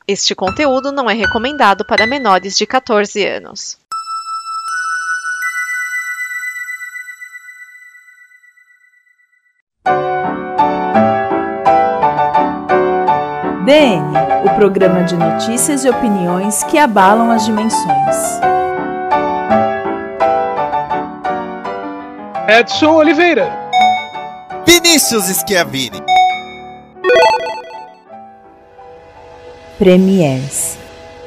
Este conteúdo não é recomendado para menores de 14 anos. DN, o programa de notícias e opiniões que abalam as dimensões. Edson Oliveira. Vinícius Schiavini. Premiers.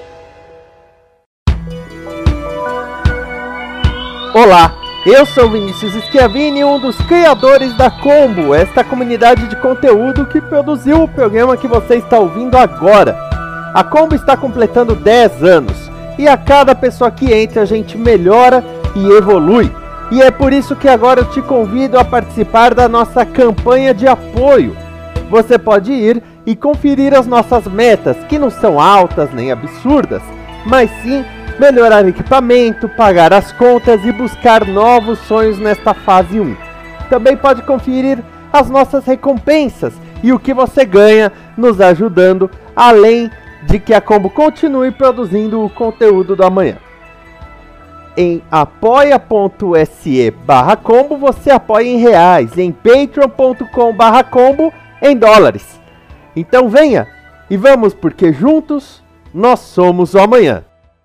Olá, eu sou Vinícius Schiavini, um dos criadores da Combo, esta comunidade de conteúdo que produziu o programa que você está ouvindo agora. A Combo está completando 10 anos e a cada pessoa que entra a gente melhora e evolui. E é por isso que agora eu te convido a participar da nossa campanha de apoio. Você pode ir e conferir as nossas metas, que não são altas nem absurdas, mas sim melhorar equipamento, pagar as contas e buscar novos sonhos nesta fase 1. Também pode conferir as nossas recompensas e o que você ganha nos ajudando, além de que a Combo continue produzindo o conteúdo do amanhã. Em apoia.se/combo você apoia em reais, em patreon.com/combo em dólares. Então venha e vamos, porque juntos nós somos o amanhã.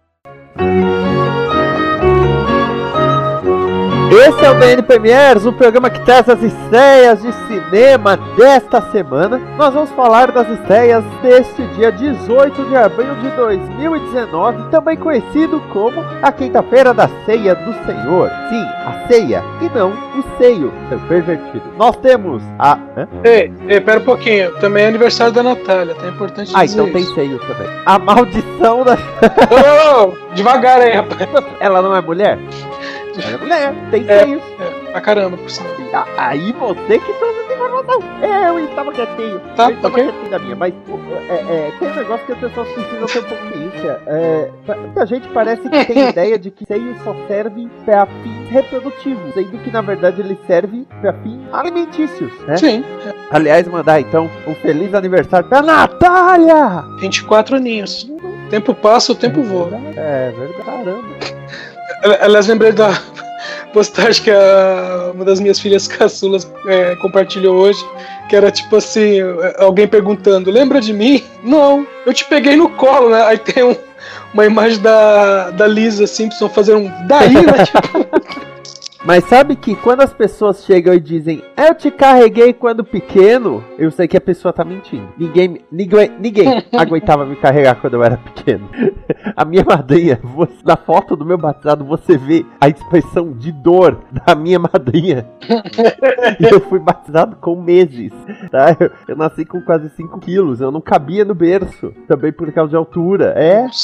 Esse é o DN Premiers, o programa que traz as estreias de cinema desta semana. Nós vamos falar das estreias deste dia 18 de abril de 2019, também conhecido como a quinta-feira da Ceia do Senhor. Sim, a ceia, e não o seio, seu pervertido. Nós temos a... Ei, pera um pouquinho, também é aniversário da Natália, tá importante dizer então tem isso. seio também. A maldição da... Não, devagar aí, rapaz. Ela não é mulher? Ela é mulher, tem seios. Pra caramba, por sinal. Aí você que trouxe essa informação. Eu estava quietinho. Tá, eu estava ok. quietinho da minha, mas tem um negócio que as pessoas precisam ter um pouco de ciência. Muita gente parece que tem ideia de que seio só serve para fins reprodutivos, sendo que na verdade ele serve para fins alimentícios, né? Sim. Aliás, mandar então um feliz aniversário pra Natália! 24 aninhos. O tempo passa, o tempo voa. É verdade, caramba. Aliás, lembrei da postagem que uma das minhas filhas caçulas compartilhou hoje, que era tipo assim, alguém perguntando, lembra de mim? Não, eu te peguei no colo, né? Aí tem uma imagem da Lisa Simpson fazendo daí, né? Tipo... Mas sabe que quando as pessoas chegam e dizem eu te carreguei quando pequeno, eu sei que a pessoa tá mentindo. Ninguém aguentava me carregar quando eu era pequeno. A minha madrinha, na foto do meu batizado, você vê a expressão de dor da minha madrinha. E eu fui batizado com meses, tá? Eu nasci com quase 5 quilos, eu não cabia no berço, também por causa de altura,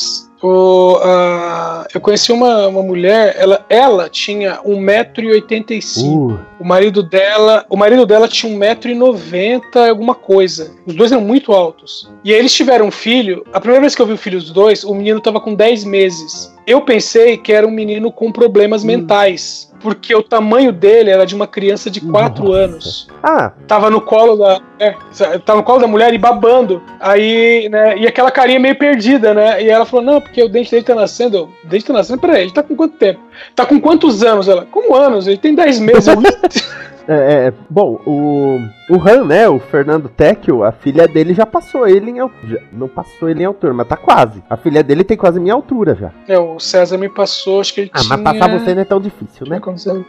Eu conheci uma mulher, ela tinha 1,85 m. O marido dela tinha 1,90 m, alguma coisa. Os dois eram muito altos. E aí eles tiveram um filho. A primeira vez que eu vi o filho dos dois, o menino tava com 10 meses. Eu pensei que era um menino com problemas mentais. Porque o tamanho dele era de uma criança de 4 anos. Tava no colo da mulher e babando. Aí, né, e aquela carinha meio perdida, né? E ela falou, não, porque o dente dele tá nascendo. O dente tá nascendo? Peraí, ele tá com quanto tempo? Tá com quantos anos? Ela, como anos? Ele tem 10 meses. Bom, o Han, né, o Fernando Tecchio, a filha dele já passou ele em altura. Não passou ele em altura, mas tá quase. A filha dele tem quase minha altura já. O César me passou, acho que ele tinha... Mas passar você não é tão difícil, né?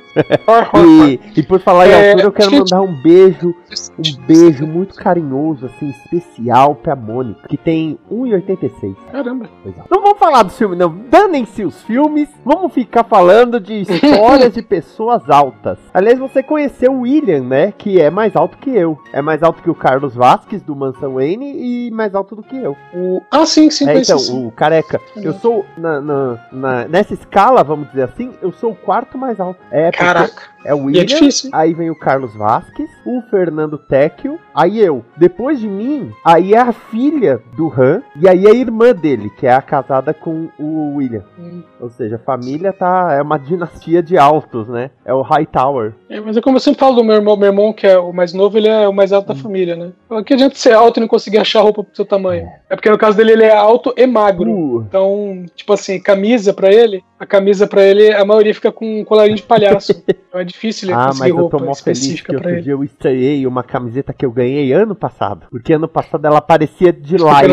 E por falar em altura, eu quero mandar um beijo muito carinhoso, assim, especial pra Mônica, que tem 1,86. Caramba. Não vamos falar do filme, não. Danem-se os filmes. Vamos ficar falando de histórias de pessoas altas. Aliás, você conheceu o William, né? Que é mais alto que eu. É mais alto que o Carlos Vasquez, do Mansão Wayne, e mais alto do que eu. Sim, conheci. Então, o careca. Eu sou, nessa escala, vamos dizer assim, eu sou o quarto mais alto. Caraca. É o E William, é difícil. aí vem o Carlos Vasquez, o Fernando Tecchio, aí eu. Depois de mim, aí é a filha do Han, e aí a irmã dele, que é a casada com o William. Ou seja, a família é uma dinastia de altos, né? É o Hightower. Mas é como eu sempre falo do meu irmão, que é o mais novo, ele é o mais alto da família, né? O que adianta ser alto e não conseguir achar roupa pro seu tamanho? É porque no caso dele, ele é alto e magro. Então, tipo assim, a camisa pra ele, a maioria fica com um colarinho de palhaço. Então é difícil ele conseguir roupa eu tô mó feliz específica que pra outro ele. dia eu estreiei uma camiseta que eu ganhei ano passado. Porque ano passado ela parecia de Lycra.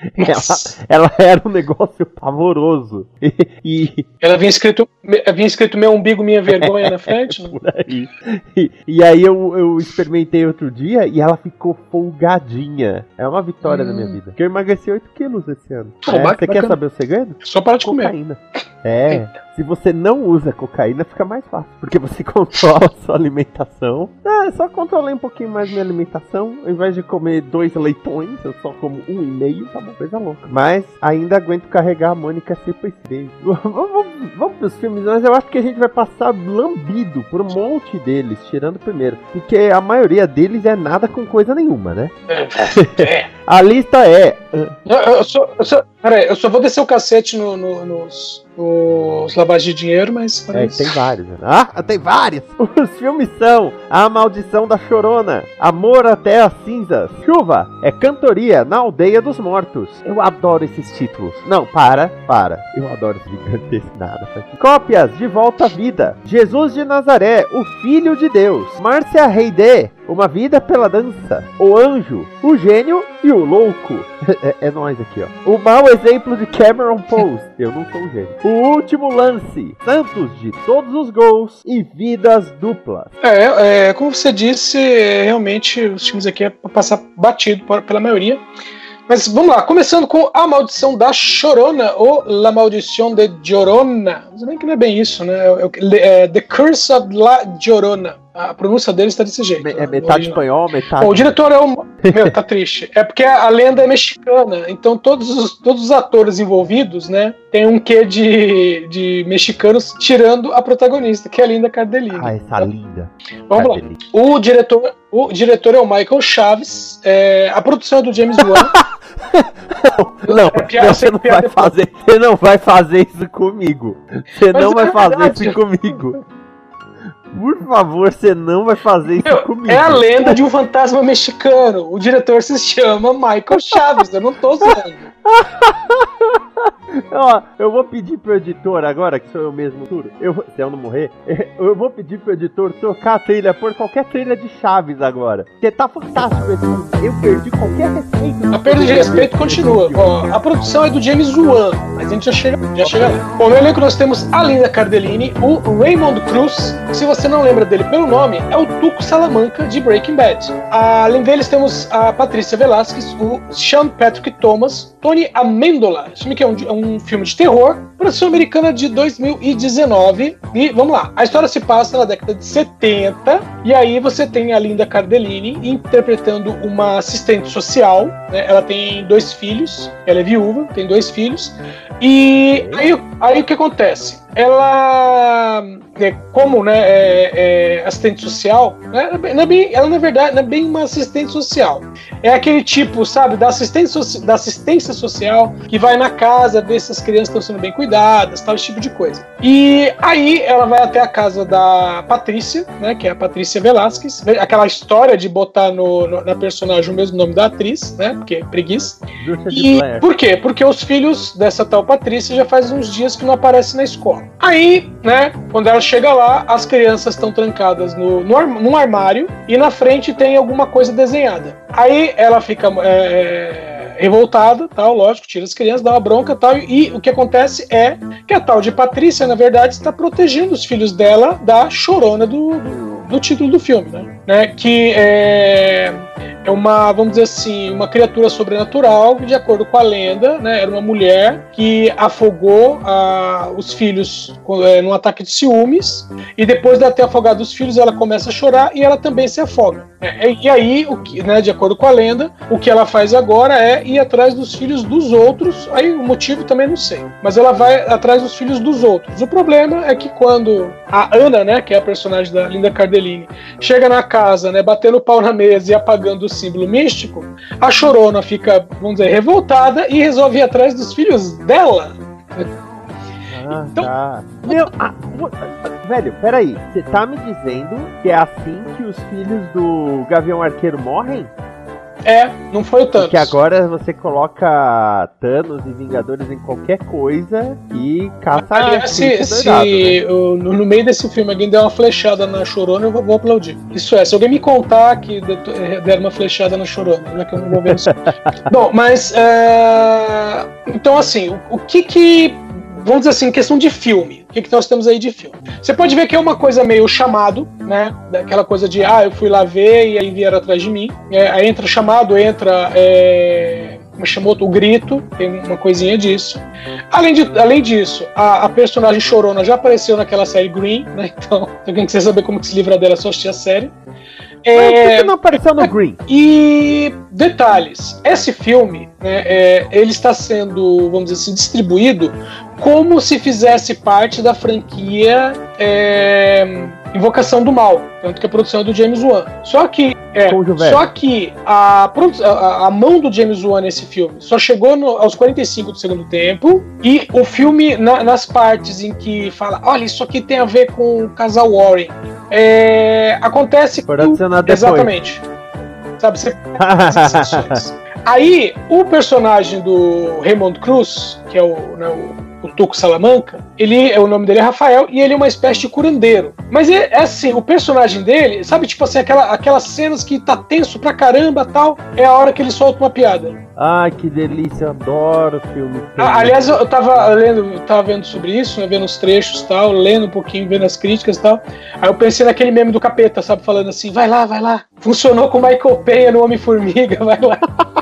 Ela era um negócio pavoroso. Ela vinha escrito meu umbigo, minha vergonha na frente? Não? Por aí. E aí eu experimentei outro dia e ela ficou folgadinha. É uma vitória na minha vida. Porque eu emagreci 8 quilos esse ano. Você quer saber o segredo? Só para de comer. Cocaína. Se você não usa cocaína, fica mais fácil. Porque você controla a sua alimentação. É só controlar um pouquinho mais minha alimentação. Ao invés de comer 2 leitões, eu só como 1,5. Tá uma coisa louca. Mas ainda aguento carregar a Mônica CP3. Vamos pros filmes, mas eu acho que a gente vai passar lambido por um monte deles, tirando o primeiro. Porque a maioria deles é nada com coisa nenhuma, né? A lista é... Peraí, eu só vou descer o cacete nos lavagens de dinheiro, mas... tem vários. Né? Tem vários! Os filmes são A Maldição da Chorona, Amor até as Cinzas, Chuva, é Cantoria na Aldeia dos Mortos. Eu adoro esses títulos. Não, para. Eu adoro esse gigantesco nada. Cópias de Volta à Vida, Jesus de Nazaré, o Filho de Deus, Márcia Heidé, Uma Vida pela Dança, O Anjo, O Gênio e o Louco. É nós aqui, ó. O Mau Exemplo de Cameron Post. Eu não sou um gênio. O Último Lance, Santos de Todos os Gols e Vidas Duplas. Como você disse, realmente os filmes aqui é pra passar batido pela maioria. Mas vamos lá, começando com A Maldição da Chorona, ou La Maldición de Llorona. Não sei nem que não é bem isso, né? The Curse of La Llorona. A pronúncia dele está desse jeito. É metade espanhol, metade... Bom, o diretor é o... Meu, tá triste. É porque a lenda é mexicana, então todos os atores envolvidos, né, tem um quê de mexicanos, tirando a protagonista, que é a Linda Cardellini. Essa linda. Vamos lá. O diretor é o Michael Chaves, a produção é do James Wan. Você não vai fazer isso comigo. Você não vai fazer isso comigo. Por favor, você não vai fazer isso comigo. É a lenda de um fantasma mexicano. O diretor se chama Michael Chaves. Eu não tô zoando. Ó, eu vou pedir pro editor agora, que sou eu mesmo, se eu não morrer, eu vou pedir pro editor trocar a trilha por qualquer trilha de Chaves agora. Porque tá fantástico esse filme. Eu perdi qualquer respeito. A perda de respeito continua. Ó, a produção é do James Wan, mas a gente já chega lá. Bom, no elenco nós temos a Linda Cardellini, o Raymond Cruz. Se você não lembra dele pelo nome, é o Tuco Salamanca de Breaking Bad. Além deles temos a Patrícia Velasquez, o Sean Patrick Thomas, Tony Amendola. Esse filme que é um filme de terror, produção americana de 2019. E vamos lá, a história se passa na década de 70, e aí você tem a Linda Cardellini interpretando uma assistente social, né? Ela tem 2 filhos, ela é viúva, tem 2 filhos, e aí o que acontece? Ela, como assistente social, né, ela na verdade não é bem uma assistente social. É aquele tipo, sabe, da assistência social que vai na casa ver se as crianças estão sendo bem cuidadas, tal, esse tipo de coisa. E aí ela vai até a casa da Patrícia, né, que é a Patrícia Velasquez, aquela história de botar na personagem o mesmo nome da atriz, né, porque é preguiça. E por quê? Porque os filhos dessa tal Patrícia já faz uns dias que não aparecem na escola. Aí, né, quando ela chega lá, as crianças estão trancadas num armário e na frente tem alguma coisa desenhada. Aí ela fica revoltada, tal, lógico, tira as crianças, dá uma bronca, tal, e o que acontece é que a tal de Patrícia, na verdade, está protegendo os filhos dela da chorona do título do filme, né? Que é uma, vamos dizer assim, uma criatura sobrenatural que, de acordo com a lenda, né, era uma mulher que afogou os filhos num ataque de ciúmes, e depois de ela ter afogado os filhos, ela começa a chorar e ela também se afoga. E aí, de acordo com a lenda, o que ela faz agora é ir atrás dos filhos dos outros. Aí o motivo também não sei, mas ela vai atrás dos filhos dos outros. O problema é que quando a Ana, né, que é a personagem da Linda Cardellini, chega na casa, né, batendo o pau na mesa e apagando o símbolo místico, a Chorona fica, vamos dizer, revoltada e resolve ir atrás dos filhos dela. Então, tá. Velho, peraí, você tá me dizendo que é assim que os filhos do Gavião Arqueiro morrem? Não foi o Thanos. Porque agora você coloca Thanos e Vingadores em qualquer coisa e caça. Aliás, se no meio desse filme alguém der uma flechada na Chorona, eu vou aplaudir. Isso se alguém me contar que der uma flechada na Chorona, já que eu não vou ver isso. Bom, mas então assim, o que vamos dizer assim, questão de filme. O que nós temos aí de filme? Você pode ver que é uma coisa meio chamado, né? Daquela coisa de, eu fui lá ver e aí vieram atrás de mim. Aí entra chamado, entra o grito, tem uma coisinha disso. Além disso, a personagem Chorona já apareceu naquela série Green, né? Então, se alguém quiser saber como que se livra dela, é só assistir a série. Por que não apareceu no Green? E detalhes, esse filme, né, ele está sendo, vamos dizer assim, distribuído como se fizesse parte da franquia Invocação do Mal, tanto que a produção é do James Wan. Só que a mão do James Wan nesse filme só chegou aos 45 do segundo tempo, e o filme, nas partes em que fala, olha, isso aqui tem a ver com o casal Warren, acontece que... Exatamente. Sabe, você... Aí, o personagem do Raymond Cruz, que é o Tuco Salamanca, o nome dele é Rafael, e ele é uma espécie de curandeiro. Mas assim, o personagem dele, sabe, tipo assim, aquelas cenas que tá tenso pra caramba e tal, é a hora que ele solta uma piada. Ai, que delícia, eu adoro filme. Aliás, eu tava vendo sobre isso, né, vendo os trechos e tal, lendo um pouquinho, vendo as críticas e tal. Aí eu pensei naquele meme do capeta, sabe, falando assim, vai lá. Funcionou com o Michael Peña no Homem-Formiga, vai lá.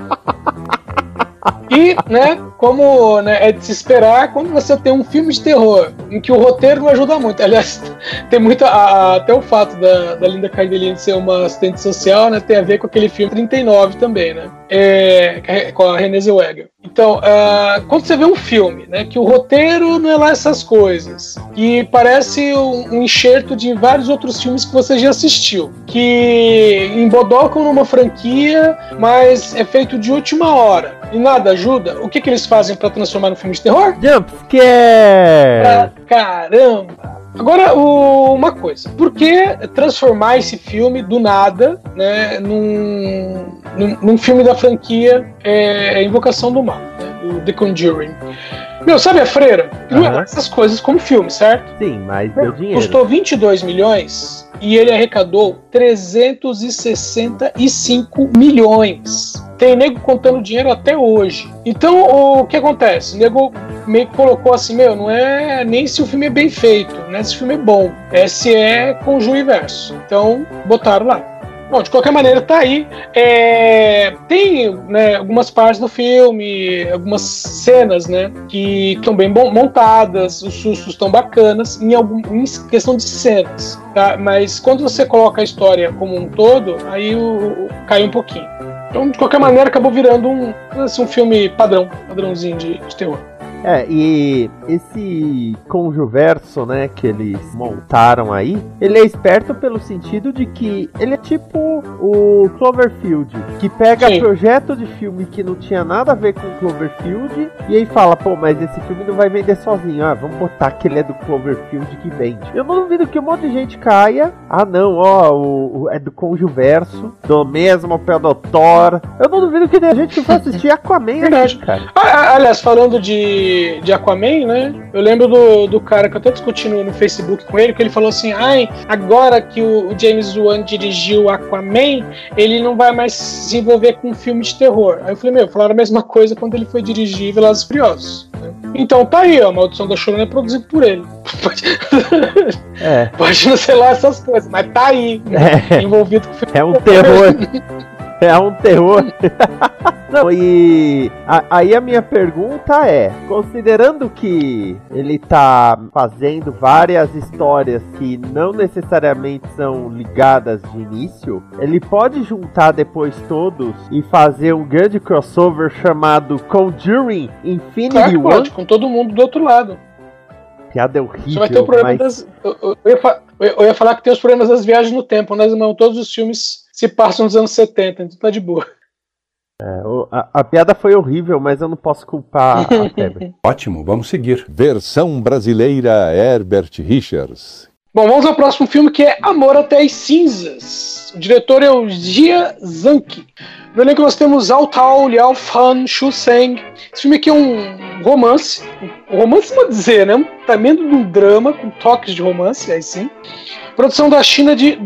E, né, como é de se esperar, quando você tem um filme de terror em que o roteiro não ajuda muito, aliás, tem muito, até o fato da Linda Cardellini ser uma assistente social, né, tem a ver com aquele filme 39 também, né, com a Renée Zellweger. Então, quando você vê um filme, né, que o roteiro não é lá essas coisas, que parece um enxerto de vários outros filmes que você já assistiu, que embodocam numa franquia, mas é feito de última hora e nada ajuda, o que eles fazem pra transformar no filme de terror? Jumpscare! Caramba! Agora, uma coisa, por que transformar esse filme do nada, né, num filme da franquia Invocação do Mal, né, o The Conjuring? Sabe a Freira? Não é essas coisas como filme, certo? Sim, mas deu dinheiro. Custou 22 milhões e ele arrecadou 365 milhões. Tem nego contando dinheiro até hoje. Então, o que acontece? O nego meio que colocou assim, não é nem se o filme é bem feito, né? Se o filme é bom, se é Conjuro Inverso. Então, botaram lá. Bom, de qualquer maneira, tá aí. Tem, né, algumas partes do filme, algumas cenas, né, que estão bem montadas, os sustos estão bacanas, em questão de cenas, tá? Mas quando você coloca a história como um todo, aí cai um pouquinho. Então, de qualquer maneira, acabou virando um filme padrãozinho de terror. E esse Conjuverso, né, que eles montaram aí, ele é esperto pelo sentido de que ele é tipo o Cloverfield, que pega projeto de filme que não tinha nada a ver com Cloverfield, e aí fala, mas esse filme não vai vender sozinho, vamos botar que ele é do Cloverfield que vende. Eu não duvido que um monte de gente caia, é do Conjuverso, do mesmo pelo Thor. Eu não duvido que tenha gente que vai assistir Aquaman. Verdade, cara. Aliás, falando de Aquaman, né? Eu lembro do cara que eu até discuti no Facebook com ele, que ele falou assim, agora que o James Wan dirigiu Aquaman, ele não vai mais se envolver com um filme de terror. Aí eu falei, falaram a mesma coisa quando ele foi dirigir Velozes e Furiosos. Né? Então tá aí, a Maldição da Chorona é produzido por ele. Pode não ser lá essas coisas, mas tá aí, envolvido com o filme. É um terror. É um terror. Não, e aí a minha pergunta é, considerando que ele tá fazendo várias histórias que não necessariamente são ligadas de início, ele pode juntar depois todos e fazer um grande crossover chamado Conjuring Infinity War? Pode, com todo mundo do outro lado. piada é horrível. Só vai ter o problema mas... eu ia falar que tem os problemas das viagens no tempo, né, irmão? Todos os filmes se passam nos anos 70, então tá de boa. A piada foi horrível, mas eu não posso culpar a Kleber. Ótimo, vamos seguir. Versão brasileira Herbert Richards. Bom, vamos ao próximo filme, que é Amor até as Cinzas. O diretor é o Jia Zhang. No elenco nós temos Zhao Tao, Liao Fan, Xu Seng. Esse filme aqui é um romance. Um romance, vou dizer, né? Também de um drama, com toques de romance, aí sim. Produção da China de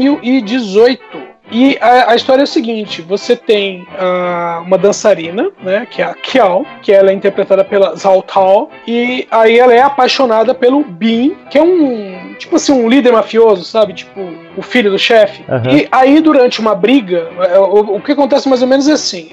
2018. E a história é o seguinte: você tem uma dançarina, né, que é a Kiao, que ela é interpretada pela Zhao Tao, e aí ela é apaixonada pelo Bin, que é um líder mafioso, sabe? Tipo, o filho do chefe. Uhum. E aí, durante uma briga, o que acontece mais ou menos é assim: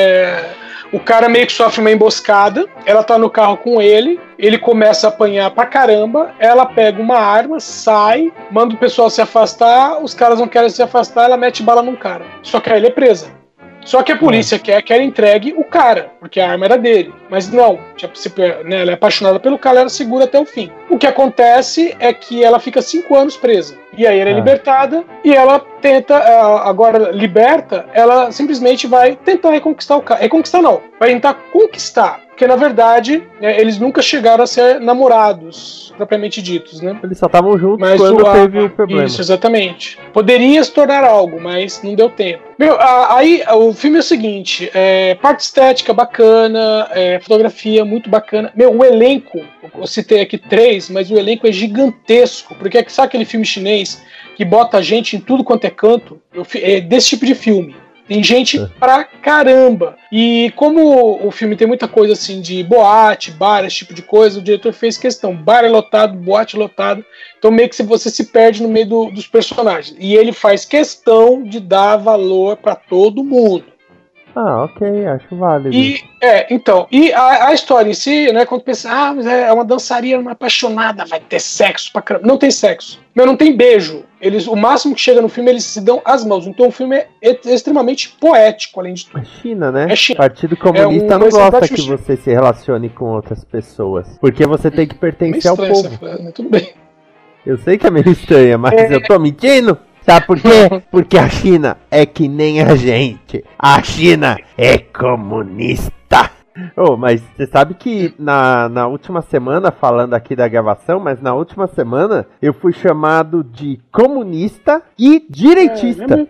o cara meio que sofre uma emboscada, ela tá no carro com ele começa a apanhar pra caramba, ela pega uma arma, sai, manda o pessoal se afastar, os caras não querem se afastar, ela mete bala num cara. Só que aí ele é presa. Só que a polícia quer que ela entregue o cara, porque a arma era dele. Mas não, ela é apaixonada pelo cara, ela segura até o fim. O que acontece é que ela fica 5 anos presa. E aí ela é libertada, e ela tenta, agora liberta, ela simplesmente vai tentar reconquistar o cara. Reconquistar não, vai tentar conquistar. Porque, na verdade, eles nunca chegaram a ser namorados, propriamente ditos, né? Eles só estavam juntos quando teve o problema. Isso, exatamente. Poderia se tornar algo, mas não deu tempo. Aí o filme é o seguinte, parte estética bacana, fotografia muito bacana. O elenco, eu citei aqui 3, mas o elenco é gigantesco, porque sabe aquele filme chinês que bota gente em tudo quanto é canto? É desse tipo de filme. Tem gente pra caramba. E como o filme tem muita coisa assim de boate, bar, esse tipo de coisa, o diretor fez questão. Bar é lotado, boate lotado. Então meio que você se perde no meio dos personagens. E ele faz questão de dar valor pra todo mundo. Ah, ok, acho válido. E a história em si, né, quando pensa, mas é uma dançarina, uma apaixonada, vai ter sexo pra caramba. Não tem sexo. Não tem beijo. O máximo que chega no filme, eles se dão as mãos. Então o filme é extremamente poético, além de tudo. É China, né? É China. O Partido Comunista não gosta que você se relacione com outras pessoas. Porque você tem que pertencer ao povo. Tudo bem. Eu sei que é meio estranha, mas eu tô mentindo. Sabe por quê? Porque a China é que nem a gente. A China é comunista. Mas você sabe que na última semana, falando aqui da gravação, mas na última semana eu fui chamado de comunista e direitista.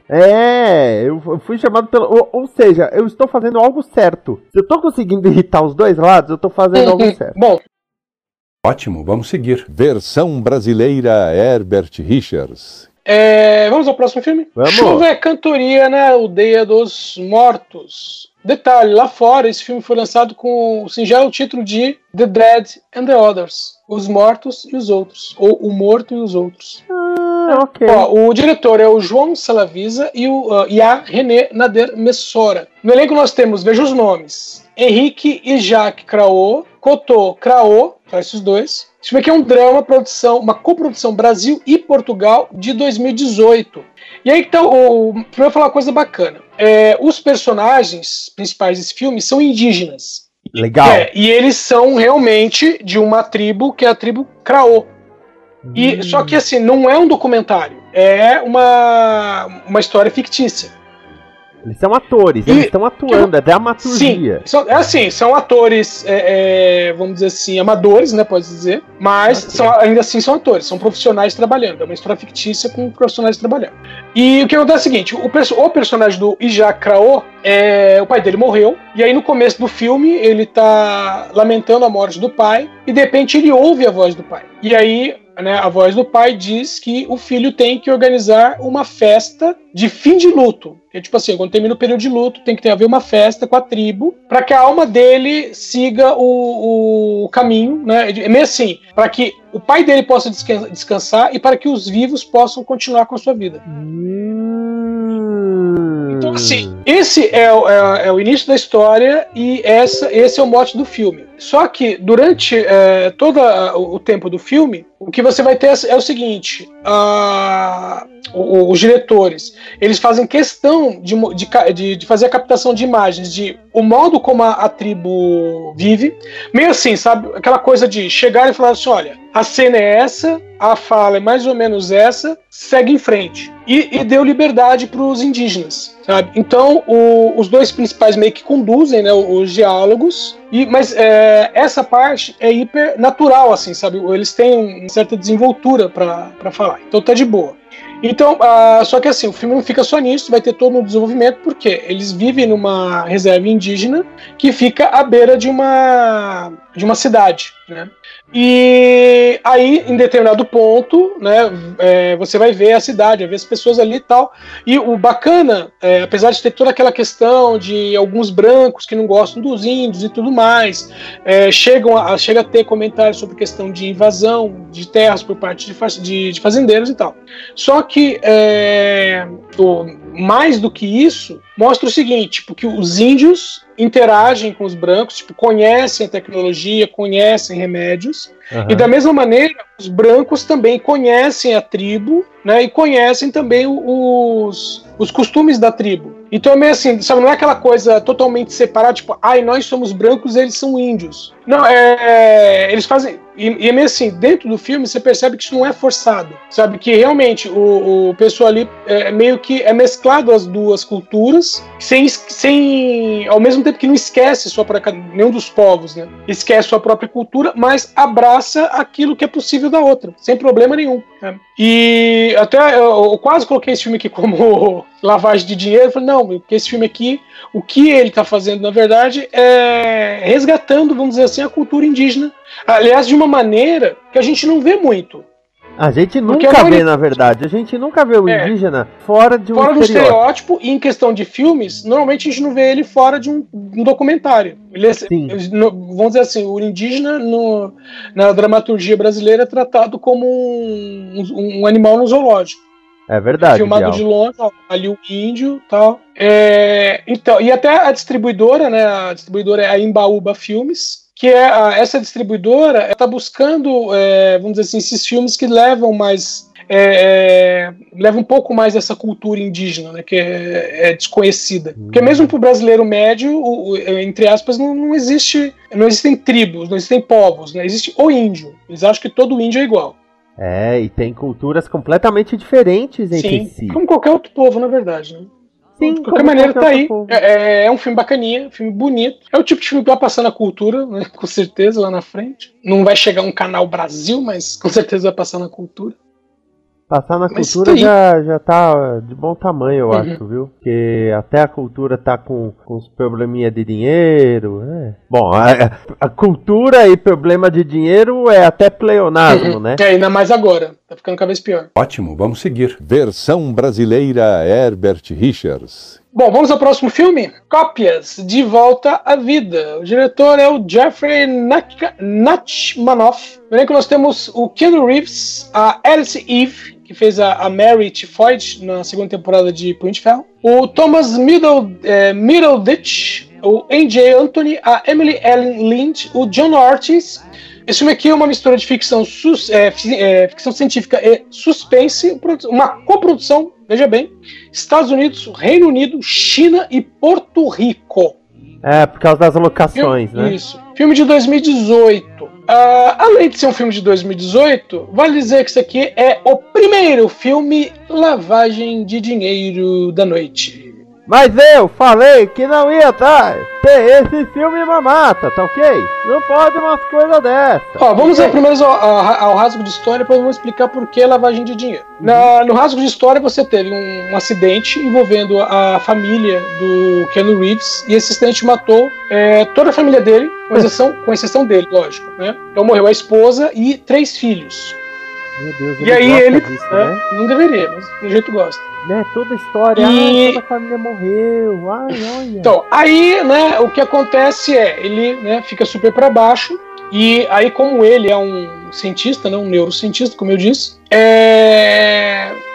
Eu fui chamado pelo... Ou seja, eu estou fazendo algo certo. Se eu tô conseguindo irritar os dois lados, eu tô fazendo algo certo. Bom. Ótimo, vamos seguir. Versão brasileira Herbert Richards. Vamos ao próximo filme? Vamos. Chuva é cantoria na Aldeia dos Mortos. Detalhe, lá fora esse filme foi lançado com o singelo título de The Dead and the Others. Os Mortos e os Outros. Ou O Morto e os Outros. Ok. O diretor é o João Salavisa e a René Nader Messora. No elenco nós temos, veja os nomes, Henrique e Jacques Craô, Cotô Craô, esses dois. Esse filme aqui é um drama, uma coprodução Brasil e Portugal de 2018. E aí então, pra eu falar uma coisa bacana, os personagens principais desse filme são indígenas. Legal. E eles são realmente de uma tribo, que é a tribo Craô. Só que assim, não é um documentário, é uma história fictícia. Eles são atores, eles estão atuando, é dramaturgia. Sim, são atores, vamos dizer assim, amadores, né, pode dizer, mas ainda assim são atores, são profissionais trabalhando, é uma história fictícia com profissionais trabalhando. E o que acontece é o seguinte, o personagem do Ijak Craô, o pai dele morreu, e aí no começo do filme ele tá lamentando a morte do pai, e de repente ele ouve a voz do pai. E aí, né, a voz do pai diz que o filho tem que organizar uma festa de fim de luto. É tipo assim, quando termina o período de luto, tem que haver uma festa com a tribo, para que a alma dele siga o caminho, né? É meio assim, para que o pai dele possa descansar e para que os vivos possam continuar com a sua vida. Então, Assim, esse é o início da história e esse é o mote do filme. Só que durante todo o tempo do filme, o que você vai ter é o seguinte: os diretores, eles fazem questão de fazer a captação de imagens de o modo como a tribo vive, meio assim, sabe? Aquela coisa de chegar e falar assim, olha, a cena é essa, a fala é mais ou menos essa, segue em frente. E deu liberdade para os indígenas, sabe? Então, os dois principais meio que conduzem, né, os diálogos, mas essa parte é hiper natural, assim, sabe? Eles têm uma certa desenvoltura para falar, então tá de boa. Então, só que assim, o filme não fica só nisso, vai ter todo um desenvolvimento, porque eles vivem numa reserva indígena que fica à beira de uma cidade, né? E aí, em determinado ponto, né, você vai ver a cidade, vai ver as pessoas ali e tal. E o bacana, apesar de ter toda aquela questão de alguns brancos que não gostam dos índios e tudo mais, chega a ter comentários sobre questão de invasão de terras por parte de fazendeiros e tal. Só que, mais do que isso, mostra o seguinte, tipo, que os índios interagem com os brancos, tipo, conhecem a tecnologia, conhecem remédios, e da mesma maneira, os brancos também conhecem a tribo, né, e conhecem também os costumes da tribo. Então é meio assim, sabe, não é aquela coisa totalmente separada, tipo, nós somos brancos, eles são índios. Não, eles fazem... E é meio assim, dentro do filme você percebe que isso não é forçado, sabe? Que realmente o pessoal ali meio que é mesclado as duas culturas, sem ao mesmo tempo que não esquece nenhum dos povos, né? Esquece sua própria cultura, mas abraça aquilo que é possível da outra, sem problema nenhum. Né? E até eu quase coloquei esse filme aqui como lavagem de dinheiro, eu falei, não, porque esse filme aqui, o que ele está fazendo, na verdade, é resgatando, vamos dizer assim, a cultura indígena. Aliás, de uma maneira que a gente não vê muito. A gente nunca vê, na verdade. A gente nunca vê o indígena fora de um estereótipo. E em questão de filmes, normalmente a gente não vê ele fora de um documentário. Vamos dizer assim, o indígena na dramaturgia brasileira é tratado como um animal no zoológico. É verdade. Filmado de longe, ali o índio e tal. Então, e até a distribuidora, né? A distribuidora é a Embaúba Filmes, que essa distribuidora está buscando, vamos dizer assim, esses filmes que levam mais, levam um pouco mais essa cultura indígena, né, que é desconhecida. Porque mesmo para o brasileiro médio, entre aspas, não existem tribos, não existem povos, né, existe o índio. Eles acham que todo índio é igual. E tem culturas completamente diferentes entre si. Como qualquer outro povo, na verdade, né? Sim, de qualquer maneira, tá aí. É um filme bacaninha, um filme bonito. É o tipo de filme que vai passar na cultura, né? Com certeza, lá na frente. Não vai chegar um canal Brasil, mas com certeza vai passar na cultura. Passar na cultura já tá de bom tamanho, eu acho, viu? Porque até a cultura tá com uns probleminha de dinheiro. Bom, a cultura e problema de dinheiro é até pleonasmo, né? Ainda mais agora. Tá ficando cada vez pior. Ótimo, vamos seguir. Versão brasileira Herbert Richards. Bom, vamos ao próximo filme. Cópias, De Volta à Vida. O diretor é o Jeffrey Nachmanoff. No elenco nós temos o Keanu Reeves, a Alice Eve, que fez a Mary Tifoid na segunda temporada de Punho de Ferro, o Thomas Middleditch, o A.J. Anthony, a Emily Ellen Lind, o John Ortiz. Esse filme aqui é uma mistura de ficção científica e suspense, uma coprodução, veja bem, Estados Unidos, Reino Unido, China e Porto Rico. Por causa das locações, né? Isso. Filme de 2018. Além de ser um filme de 2018, vale dizer que isso aqui é o primeiro filme lavagem de dinheiro da noite. Mas eu falei que não ia ter esse filme mamata, tá ok? Não pode umas coisas dessas. Vamos primeiro ao rasgo de história, depois vamos explicar por que lavagem de dinheiro. No rasgo de história você teve um acidente envolvendo a família do Keanu Reeves, e esse acidente matou toda a família dele, com exceção dele, lógico, né? Então morreu a esposa e 3 filhos. Meu Deus, e aí ele disso, né? Não deveria, mas do jeito gosta. Né, toda a história, toda a família morreu, olha. Então, aí, né, o que acontece ele, né, fica super pra baixo, e aí como ele é um cientista, né, um neurocientista, como eu disse,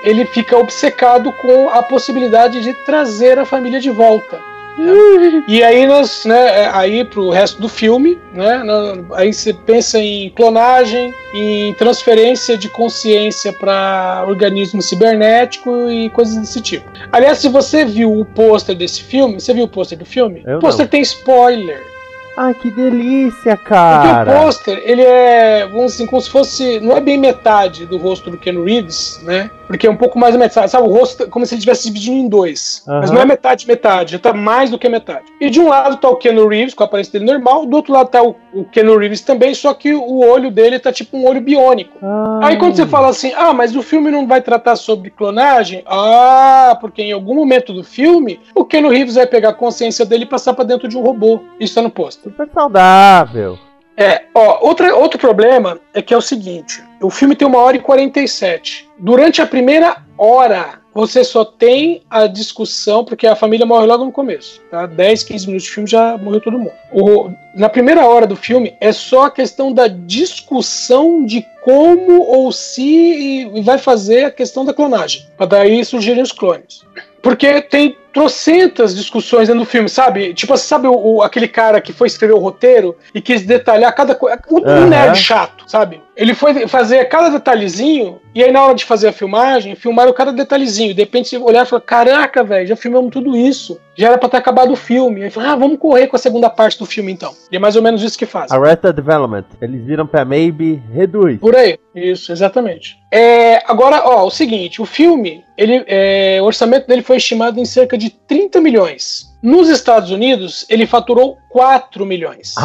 ele fica obcecado com a possibilidade de trazer a família de volta. E aí aí pro resto do filme, né, aí você pensa em clonagem, em transferência de consciência para organismo cibernético e coisas desse tipo. Aliás, se você viu o pôster desse filme, você viu o pôster do filme? O pôster tem spoiler. Ai, que delícia, cara! Porque o pôster, ele é, vamos dizer assim, como se fosse, não é bem metade do rosto do Keanu Reeves, né? Porque é um pouco mais da metade, sabe? O rosto como se ele estivesse dividido em dois. Mas não é metade, já tá mais do que metade. E de um lado tá o Keanu Reeves, com a aparência dele normal, do outro lado tá o Keanu Reeves também, só que o olho dele tá tipo um olho biônico. Aí quando você fala assim, mas o filme não vai tratar sobre clonagem? Porque em algum momento do filme, o Keanu Reeves vai pegar a consciência dele e passar pra dentro de um robô. Isso tá no pôster. Super saudável. Outro problema é que é o seguinte, o filme tem 1h47. Durante a primeira hora, você só tem a discussão, porque a família morre logo no começo, tá? 10, 15 minutos de filme já morreu todo mundo. Na primeira hora do filme, é só a questão da discussão de como ou se vai fazer a questão da clonagem, para daí surgirem os clones. Porque tem trocentas discussões dentro do filme, sabe? Tipo, sabe aquele cara que foi escrever o roteiro e quis detalhar cada coisa. Um nerd chato, sabe? Ele foi fazer cada detalhezinho e aí na hora de fazer a filmagem, filmaram cada detalhezinho. De repente você olhar e falar, caraca, velho, já filmamos tudo isso. Já era pra ter acabado o filme. Aí fala, vamos correr com a segunda parte do filme então. E é mais ou menos isso que fazem. Arrested Development. Eles viram pra Maybe, reduz. Por aí. Isso, exatamente. Agora, o seguinte, o filme, o orçamento dele foi estimado em cerca de 30 milhões. Nos Estados Unidos, ele faturou 4 milhões.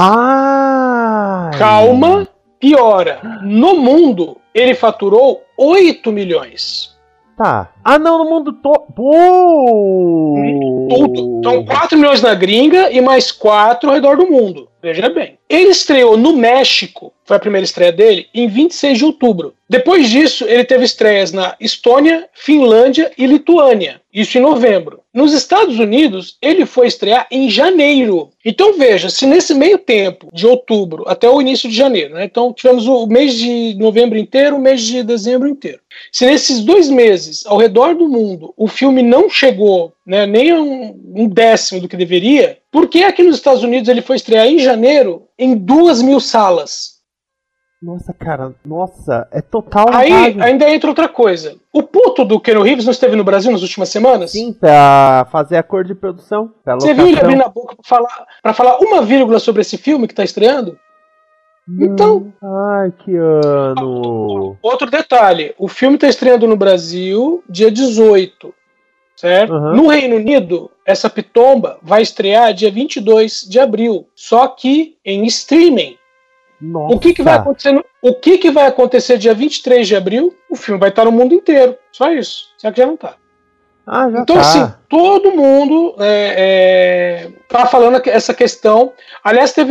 Calma, piora. No mundo, ele faturou 8 milhões. Tá. No mundo todo. Tudo. Então, 4 milhões na gringa e mais 4 ao redor do mundo. Veja bem. Ele estreou no México, foi a primeira estreia dele, em 26 de outubro. Depois disso, ele teve estreias na Estônia, Finlândia e Lituânia. Isso em novembro. Nos Estados Unidos, ele foi estrear em janeiro. Então veja, se nesse meio tempo, de outubro até o início de janeiro, né? Então tivemos o mês de novembro inteiro, o mês de dezembro inteiro. Se nesses 2 meses, ao redor do mundo, o filme não chegou, né, nem a um décimo do que deveria, por que aqui nos Estados Unidos ele foi estrear em janeiro em 2.000 salas? Nossa, cara, é total. Aí ainda entra outra coisa. O puto do Keanu Reeves não esteve no Brasil nas últimas semanas? Sim, pra fazer acordo de produção. Você viu ele abrindo a boca pra falar uma vírgula sobre esse filme que tá estreando? Então. Ai, que ano. Outro detalhe: o filme tá estreando no Brasil dia 18. Certo? No Reino Unido, essa pitomba vai estrear dia 22 de abril. Só que em streaming. Nossa. O que vai acontecer dia 23 de abril? O filme vai estar no mundo inteiro. Só isso. Será que já não tá? Já então, tá. assim, todo mundo tá falando essa questão. Aliás, teve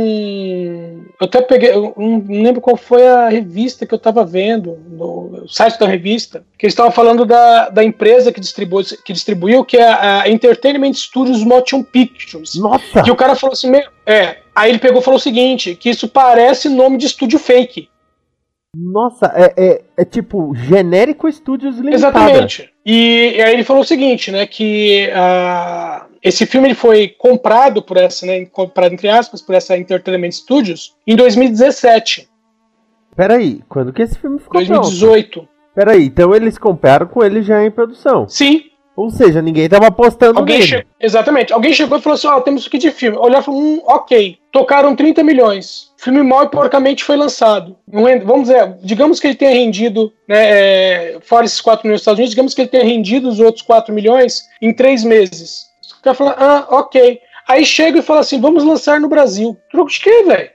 eu até peguei, eu não lembro qual foi a revista que eu estava vendo, no site da revista, que eles estavam falando da empresa que distribuiu, que é a Entertainment Studios Motion Pictures. Nossa! Que o cara falou assim, aí ele pegou e falou o seguinte, que isso parece nome de estúdio fake. Nossa, é tipo genérico Estúdios Limitada. Exatamente. E aí ele falou o seguinte, né, que esse filme ele foi comprado por essa, né, comprado entre aspas, por essa Entertainment Studios em 2017. Peraí, quando que esse filme ficou 2018. Pronto? Peraí, então eles compraram com ele já em produção. Sim. Ou seja, ninguém tava apostando nele. Exatamente. Alguém chegou e falou assim, temos isso aqui de filme. Olhar e falou, ok. Tocaram 30 milhões. O filme mal e porcamente foi lançado. Vamos dizer, digamos que ele tenha rendido, né, fora esses 4 milhões dos Estados Unidos, digamos que ele tenha rendido os outros 4 milhões em 3 meses. O cara fala, ok. Aí chega e fala assim, vamos lançar no Brasil. Troco de quê, velho?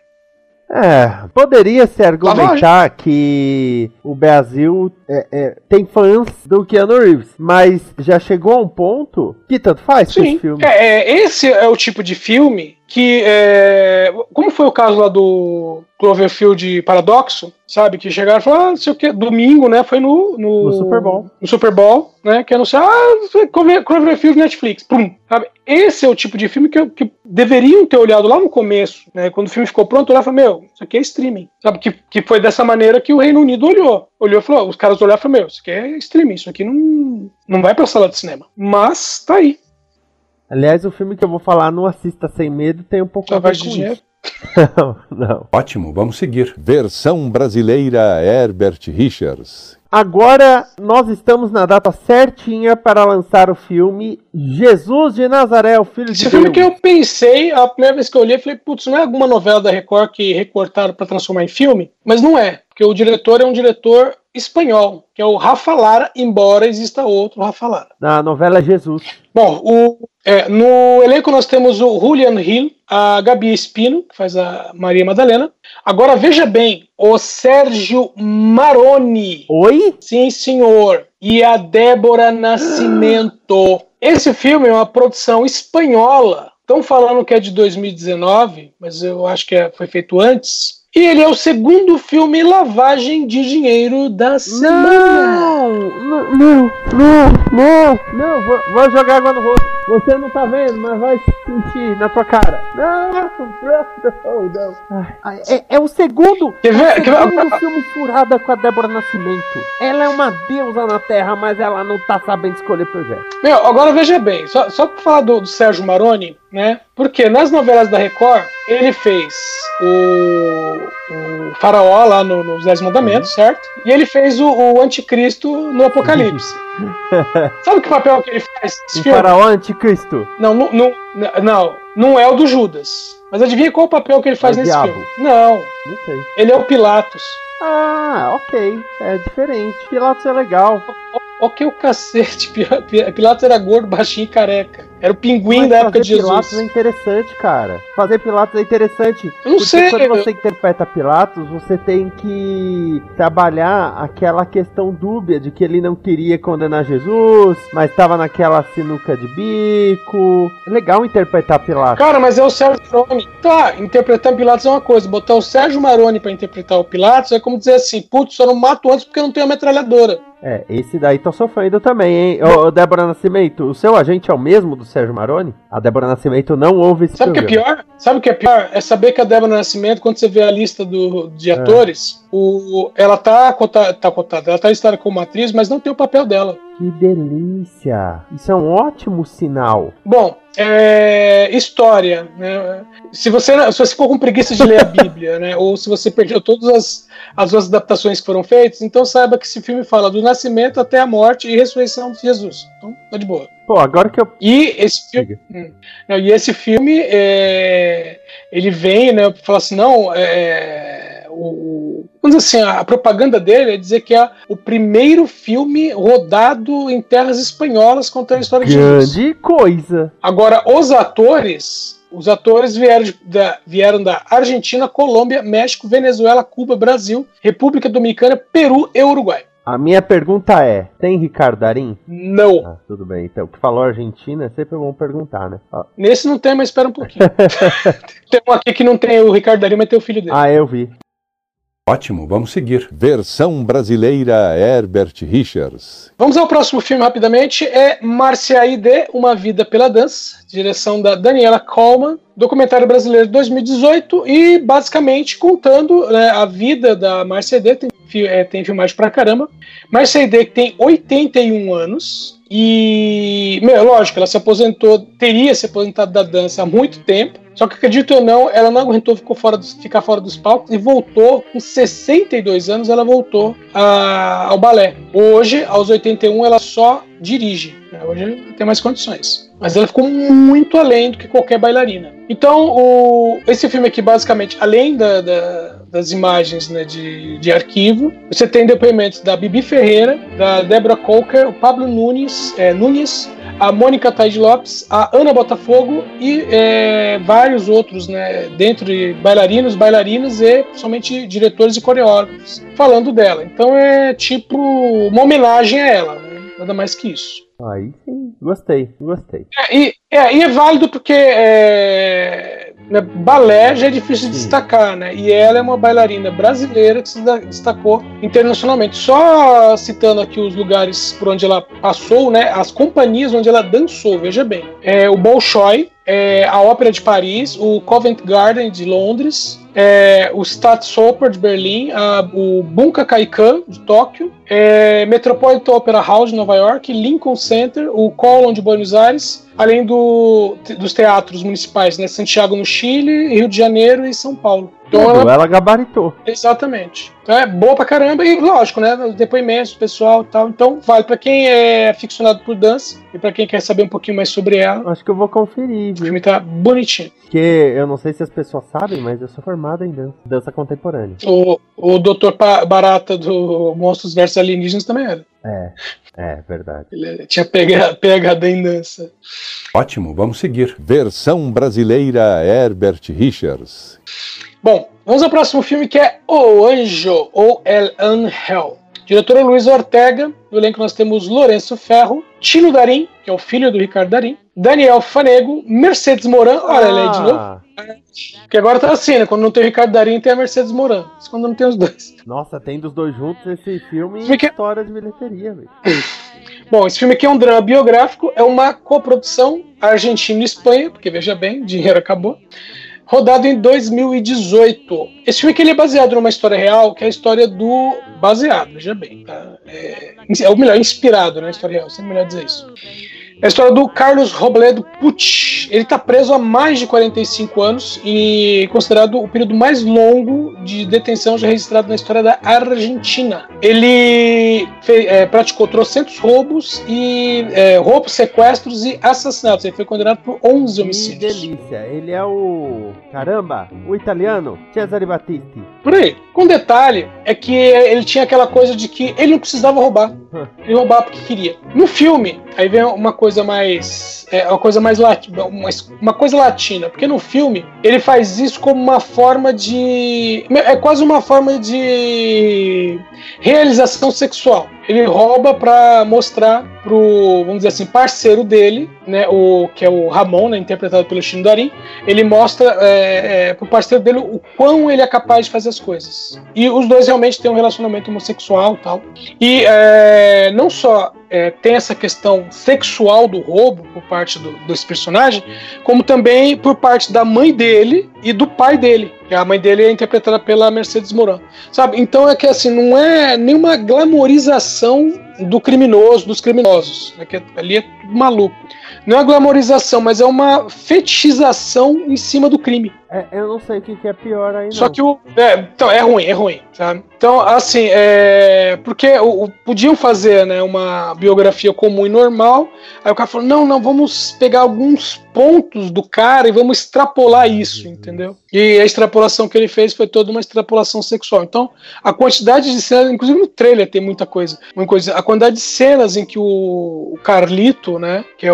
Poderia se argumentar que o Brasil tem fãs do Keanu Reeves, mas já chegou a um ponto que tanto faz com esse filme. Esse é o tipo de filme que, como foi o caso lá do Cloverfield Paradoxo, sabe, que chegaram e falaram, não sei o que, domingo, né, foi no Super Bowl. No Super Bowl, né, que anunciaram, Cloverfield Netflix, pum, sabe? Esse é o tipo de filme que deveriam ter olhado lá no começo, né, quando o filme ficou pronto, olhar e falar, isso aqui é streaming, sabe, que foi dessa maneira que o Reino Unido olhou, gostou. Olhou e falou, os caras olharam e falaram, isso aqui é streaming, isso aqui não vai pra sala de cinema. Mas tá aí. Aliás, o filme que eu vou falar, Não Assista Sem Medo, tem um pouco a ver com dinheiro. Não. Ótimo, vamos seguir. Versão brasileira Herbert Richards. Agora nós estamos na data certinha para lançar o filme Jesus de Nazaré, o Filho de Deus. Esse filme que eu pensei, a primeira vez que eu olhei, eu falei, putz, não é alguma novela da Record que recortaram para transformar em filme? Mas não é, porque o diretor é um diretor espanhol, que é o Rafa Lara, embora exista outro Rafa Lara. Na novela Jesus. Bom, no elenco nós temos o Julian Hill, a Gabi Espino, que faz a Maria Madalena. Agora veja bem, o Sérgio Maroni. Oi? Sim, senhor. E a Débora Nascimento. Esse filme é uma produção espanhola. Estão falando que é de 2019, mas eu acho que foi feito antes. E ele é o segundo filme lavagem de dinheiro da semana. Não, vou jogar água no rosto. Você não tá vendo, mas vai sentir na tua cara. Não. É o segundo filme furada com a Débora Nascimento. Ela é uma deusa na Terra, mas ela não tá sabendo escolher projeto. Agora veja bem, só pra falar do Sérgio Maroni, né? Porque nas novelas da Record, ele fez o Faraó lá nos 10 Mandamentos, certo? E ele fez o Anticristo no Apocalipse. Sabe que papel que ele faz? O Faraó Anticristo? Não é o do Judas. Mas adivinha qual o papel que ele faz nesse diabo. filme? Não sei. Ele é o Pilatos. Ah, ok. É diferente. Pilatos é legal. Ok, o cacete. Pilatos era gordo, baixinho e careca. Era o pinguim da época de Jesus. Pilatos é interessante, cara. Fazer Pilatos é interessante. Eu não sei. Quando você interpreta Pilatos, você tem que trabalhar aquela questão dúbia de que ele não queria condenar Jesus, mas estava naquela sinuca de bico. É legal interpretar Pilatos. Cara, mas é o Sérgio Maroni. Tá, interpretar Pilatos é uma coisa. Botar o Sérgio Maroni pra interpretar o Pilatos é como dizer assim, putz, só não mato antes porque eu não tenho a metralhadora. Esse daí tô sofrendo também, hein? Ô, Débora Nascimento, o seu agente é o mesmo do Sérgio Maroni? A Débora Nascimento não ouve esse programa. Sabe o que é pior? É saber que a Débora Nascimento, quando você vê a lista de atores, ela tá cotada, ela tá listada como atriz, mas não tem o papel dela. Que delícia! Isso é um ótimo sinal. Bom, história, né? Se você ficou com preguiça de ler a Bíblia, né? Ou se você perdeu todas as adaptações que foram feitas, então saiba que esse filme fala do nascimento até a morte e ressurreição de Jesus. Então, tá de boa. Pô, agora que eu... E esse filme, ele vem, né, pra falar assim, vamos dizer assim, a propaganda dele é dizer que é o primeiro filme rodado em terras espanholas contando a história de Jesus. Grande coisa! Agora, os atores vieram da Argentina, Colômbia, México, Venezuela, Cuba, Brasil, República Dominicana, Peru e Uruguai. A minha pergunta é, tem Ricardo Darín? Não. Ah, tudo bem, então, o que falou Argentina é sempre bom perguntar, né? Nesse não tem, mas espera um pouquinho. Tem um aqui que não tem o Ricardo Darín, mas tem o filho dele. Ah, eu vi. Ótimo, vamos seguir. Versão brasileira Herbert Richards. Vamos ao próximo filme rapidamente. É Marcia Aide, Uma Vida pela Dança, direção da Daniela Coleman, documentário brasileiro de 2018 e basicamente contando, né, a vida da Marcia Aide. Tem filmagem pra caramba. Marcia Aide tem 81 anos e, lógico, ela teria se aposentado da dança há muito tempo. Só que, acredito ou não, ela não aguentou ficar fora dos palcos e voltou, com 62 anos, ela voltou ao balé. Hoje, aos 81, ela só dirige. Hoje não tem mais condições. Mas ela ficou muito além do que qualquer bailarina. Então, esse filme aqui, basicamente, além das imagens, né, de arquivo, você tem depoimentos da Bibi Ferreira, da Débora Coker, o Pablo Nunes, a Mônica Taide Lopes, a Ana Botafogo e vários outros, né, dentro de bailarinas e principalmente diretores e coreógrafos, falando dela. Então é tipo uma homenagem a ela, né? Nada mais que isso. Aí sim, gostei. E é válido porque balé já é difícil de destacar, né? E ela é uma bailarina brasileira que se destacou internacionalmente. Só citando aqui os lugares por onde ela passou, né? As companhias onde ela dançou, veja bem. O Bolshoi, a Ópera de Paris, o Covent Garden de Londres, o Staatsoper de Berlim, o Bunka-Kaikan de Tóquio, Metropolitan Opera House de Nova York, Lincoln Center, o Colón de Buenos Aires, além dos teatros municipais, né? Santiago no Chile, Rio de Janeiro e São Paulo. Então ela gabaritou. Exatamente. Então é boa pra caramba e, lógico, né? Os depoimentos do pessoal e tal. Então vale pra quem é aficionado por dança e pra quem quer saber um pouquinho mais sobre ela. Acho que eu vou conferir, viu? O filme tá bonitinho. Porque eu não sei se as pessoas sabem, mas eu sou formado em dança contemporânea. O Dr. Barata do Monstros vs Alienígenas também era. É verdade. Ele tinha PhD em dança. Ótimo, vamos seguir. Versão brasileira Herbert Richards. Bom, vamos ao próximo filme, que é O Anjo, ou El Ángel. Diretora Luiz Ortega. No elenco nós temos Lourenço Ferro, Tino Darim, que é o filho do Ricardo Darim, Daniel Fanego, Mercedes Moran. Olha ele aí de novo. Porque agora tá assim, né? Quando não tem o Ricardo Darim, tem a Mercedes Moran. Mas quando não tem os dois. Nossa, tem dos dois juntos esse filme e história de bilheteria, velho. Bom, esse filme aqui é um drama biográfico, é uma coprodução Argentina e Espanha, porque veja bem, dinheiro acabou. Rodado em 2018. Esse filme aqui ele é baseado numa história real, que é a história do... Baseado, veja bem. Tá? O melhor, inspirado na história real, sempre melhor dizer isso. É a história do Carlos Robledo Puig. Ele está preso há mais de 45 anos e considerado o período mais longo de detenção já registrado na história da Argentina. Ele praticou trocentos roubos, sequestros e assassinatos. Ele foi condenado por 11 homicídios. Que delícia. Ele é o... Caramba, o italiano Cesare Battisti. Por aí. Com detalhe é que ele tinha aquela coisa de que ele não precisava roubar. Ele roubava porque queria. No filme, aí vem uma coisa mais uma coisa latina, porque no filme ele faz isso como uma forma de... é quase uma forma de realização sexual. Ele rouba pra mostrar pro, vamos dizer assim, parceiro dele, né, que é o Ramon, né, interpretado pelo Tino Darim. Ele mostra pro parceiro dele o quão ele é capaz de fazer as coisas. E os dois realmente têm um relacionamento homossexual e tal. E não só tem essa questão sexual do roubo por parte desse personagem, como também por parte da mãe dele e do pai dele. A mãe dele é interpretada pela Mercedes Moran, sabe? Então é que assim, não é nenhuma glamorização dos criminosos, né? Que ali é tudo maluco. Não é uma glamorização, mas é uma fetichização em cima do crime. Eu não sei o que é pior aí, não. Só que então, é ruim, sabe? Então, assim, porque podiam fazer, né, uma biografia comum e normal, aí o cara falou, não, vamos pegar alguns pontos do cara e vamos extrapolar isso, entendeu? E a extrapolação que ele fez foi toda uma extrapolação sexual. Então, a quantidade de cenas, inclusive no trailer tem muita coisa. A quantidade de cenas em que o Carlito, né, que é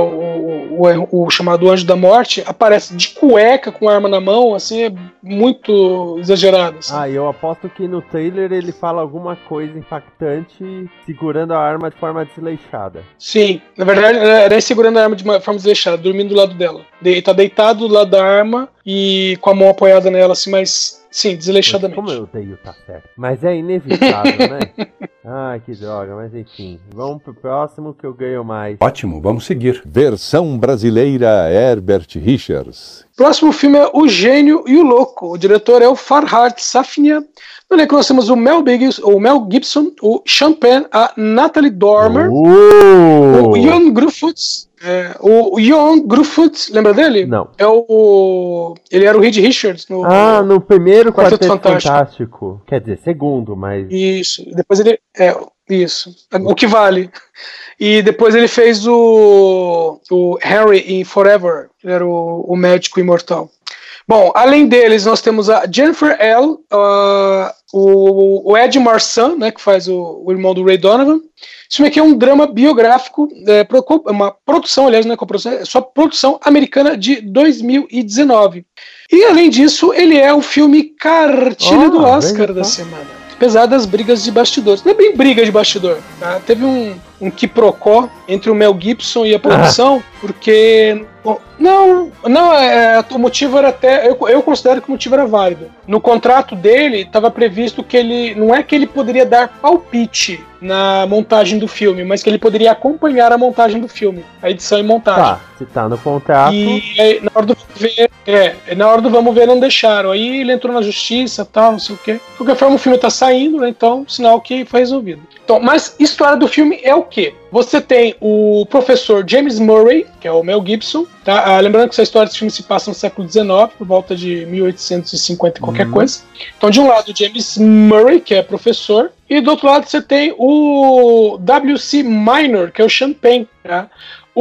o chamado Anjo da Morte, aparece de cueca com a arma na mão, assim, é muito exagerado. Assim. Eu aposto que no trailer ele fala alguma coisa impactante segurando a arma de forma desleixada. Sim, na verdade, era segurando a arma de forma desleixada, dormindo do lado dela. Ele tá deitado do lado da arma e com a mão apoiada nela, assim, mas sim, desleixadamente. Como eu odeio, tá certo. Mas é inevitável, né? Ai, que droga, mas enfim. Vamos pro próximo que eu ganho mais. Ótimo, vamos seguir. Versão brasileira Herbert Richards. Próximo filme é O Gênio e o Louco. O diretor é o Farhad Safnia. No elenco nós temos o Mel Gibson, o Sean Penn, a Natalie Dormer, o Jon Gruffud. O Jon Gruffud, lembra dele? Não. Ele era o Reed Richards no primeiro Quarteto Fantástico. Quer dizer, segundo, mas... Isso. Depois ele... Isso. O que vale. E depois ele fez o Harry em Forever. Ele era o médico imortal. Bom, além deles, nós temos a Jennifer L., o Ed Marsan, né, que faz o irmão do Ray Donovan. Esse filme aqui é um drama biográfico, uma produção, aliás, não é coprodução, é só produção americana de 2019. E, além disso, ele é o filme cartilha do Oscar da semana. Apesar das brigas de bastidores. Não é bem briga de bastidor, tá? Teve um quiprocó entre o Mel Gibson e a produção, porque... Não, o motivo era até... Eu considero que o motivo era válido. No contrato dele, estava previsto que ele... Não é que ele poderia dar palpite na montagem do filme, mas que ele poderia acompanhar a montagem do filme, a edição e montagem. Tá, se tá no contrato... E aí, na hora do vamos ver, não deixaram. Aí ele entrou na justiça, tal, não sei o quê. De qualquer forma, o filme tá saindo, né? Então, sinal que foi resolvido. Então, mas a história do filme é o quê? Você tem o professor James Murray, que é o Mel Gibson, tá? Lembrando que essa história desse filme se passa no século XIX, por volta de 1850 e qualquer coisa. Então, de um lado, James Murray, que é professor, e do outro lado você tem o W.C. Minor, que é o Champagne, tá?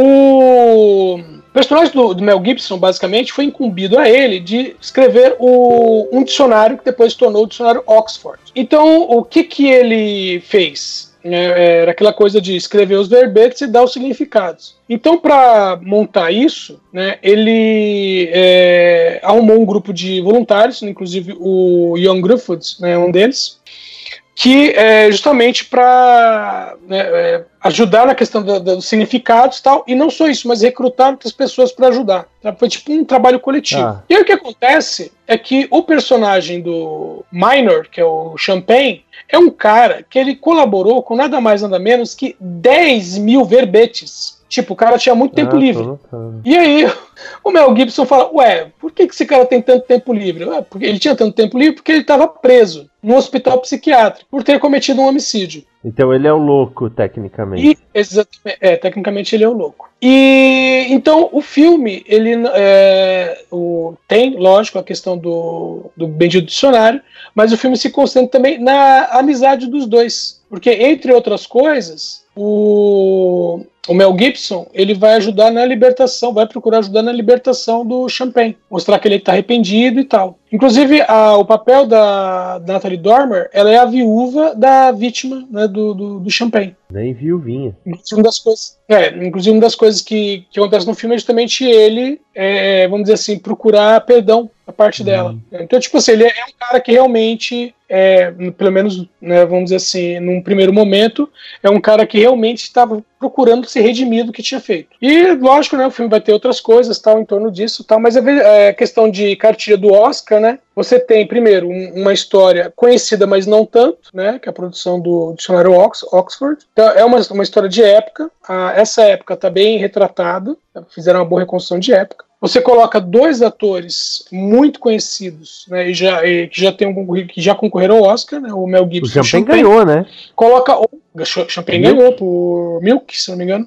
O personagem do Mel Gibson, basicamente, foi incumbido a ele de escrever um dicionário que depois se tornou o dicionário Oxford. Então, o que ele fez? Era aquela coisa de escrever os verbetes e dar os significados. Então, para montar isso, né, ele arrumou um grupo de voluntários, inclusive o Young Griffiths, né, um deles, que é justamente para ajudar na questão dos significados e tal, e não só isso, mas recrutar outras pessoas para ajudar. Tá? Foi tipo um trabalho coletivo. E aí o que acontece é que o personagem do Minor, que é o Champagne, é um cara que ele colaborou com nada mais nada menos que 10 mil verbetes. Tipo, o cara tinha muito tempo livre. E aí, o Mel Gibson fala, por que esse cara tem tanto tempo livre? Porque ele tinha tanto tempo livre porque ele estava preso no hospital psiquiátrico por ter cometido um homicídio. Então ele é o louco, tecnicamente. Exatamente, tecnicamente ele é o louco. E então o filme, ele tem, lógico, a questão do bendito dicionário, mas o filme se concentra também na amizade dos dois. Porque, entre outras coisas, o Mel Gibson, ele vai ajudar na libertação, vai procurar ajudar na libertação do Champagne, mostrar que ele está arrependido e tal. Inclusive, o papel da Natalie Dormer, ela é a viúva da vítima, né, do Champagne. Nem viuvinha. Inclusive, uma das coisas que acontece no filme é justamente ele, vamos dizer assim, procurar perdão da parte dela. Então, tipo assim, ele é um cara que realmente, pelo menos, né, vamos dizer assim, num primeiro momento, é um cara que realmente estava procurando se redimir do que tinha feito. E, lógico, né, o filme vai ter outras coisas, tal, em torno disso, tal, mas a questão de cartilha do Oscar, né, você tem, primeiro, uma história conhecida, mas não tanto, né, que é a produção do dicionário Oxford. Então, é uma história de época. Essa época está bem retratada, fizeram uma boa reconstrução de época. Você coloca dois atores muito conhecidos, né, que já concorreram ao Oscar, né, o Mel Gibson. O Champagne ganhou, né? Champagne ganhou por Milk, se não me engano.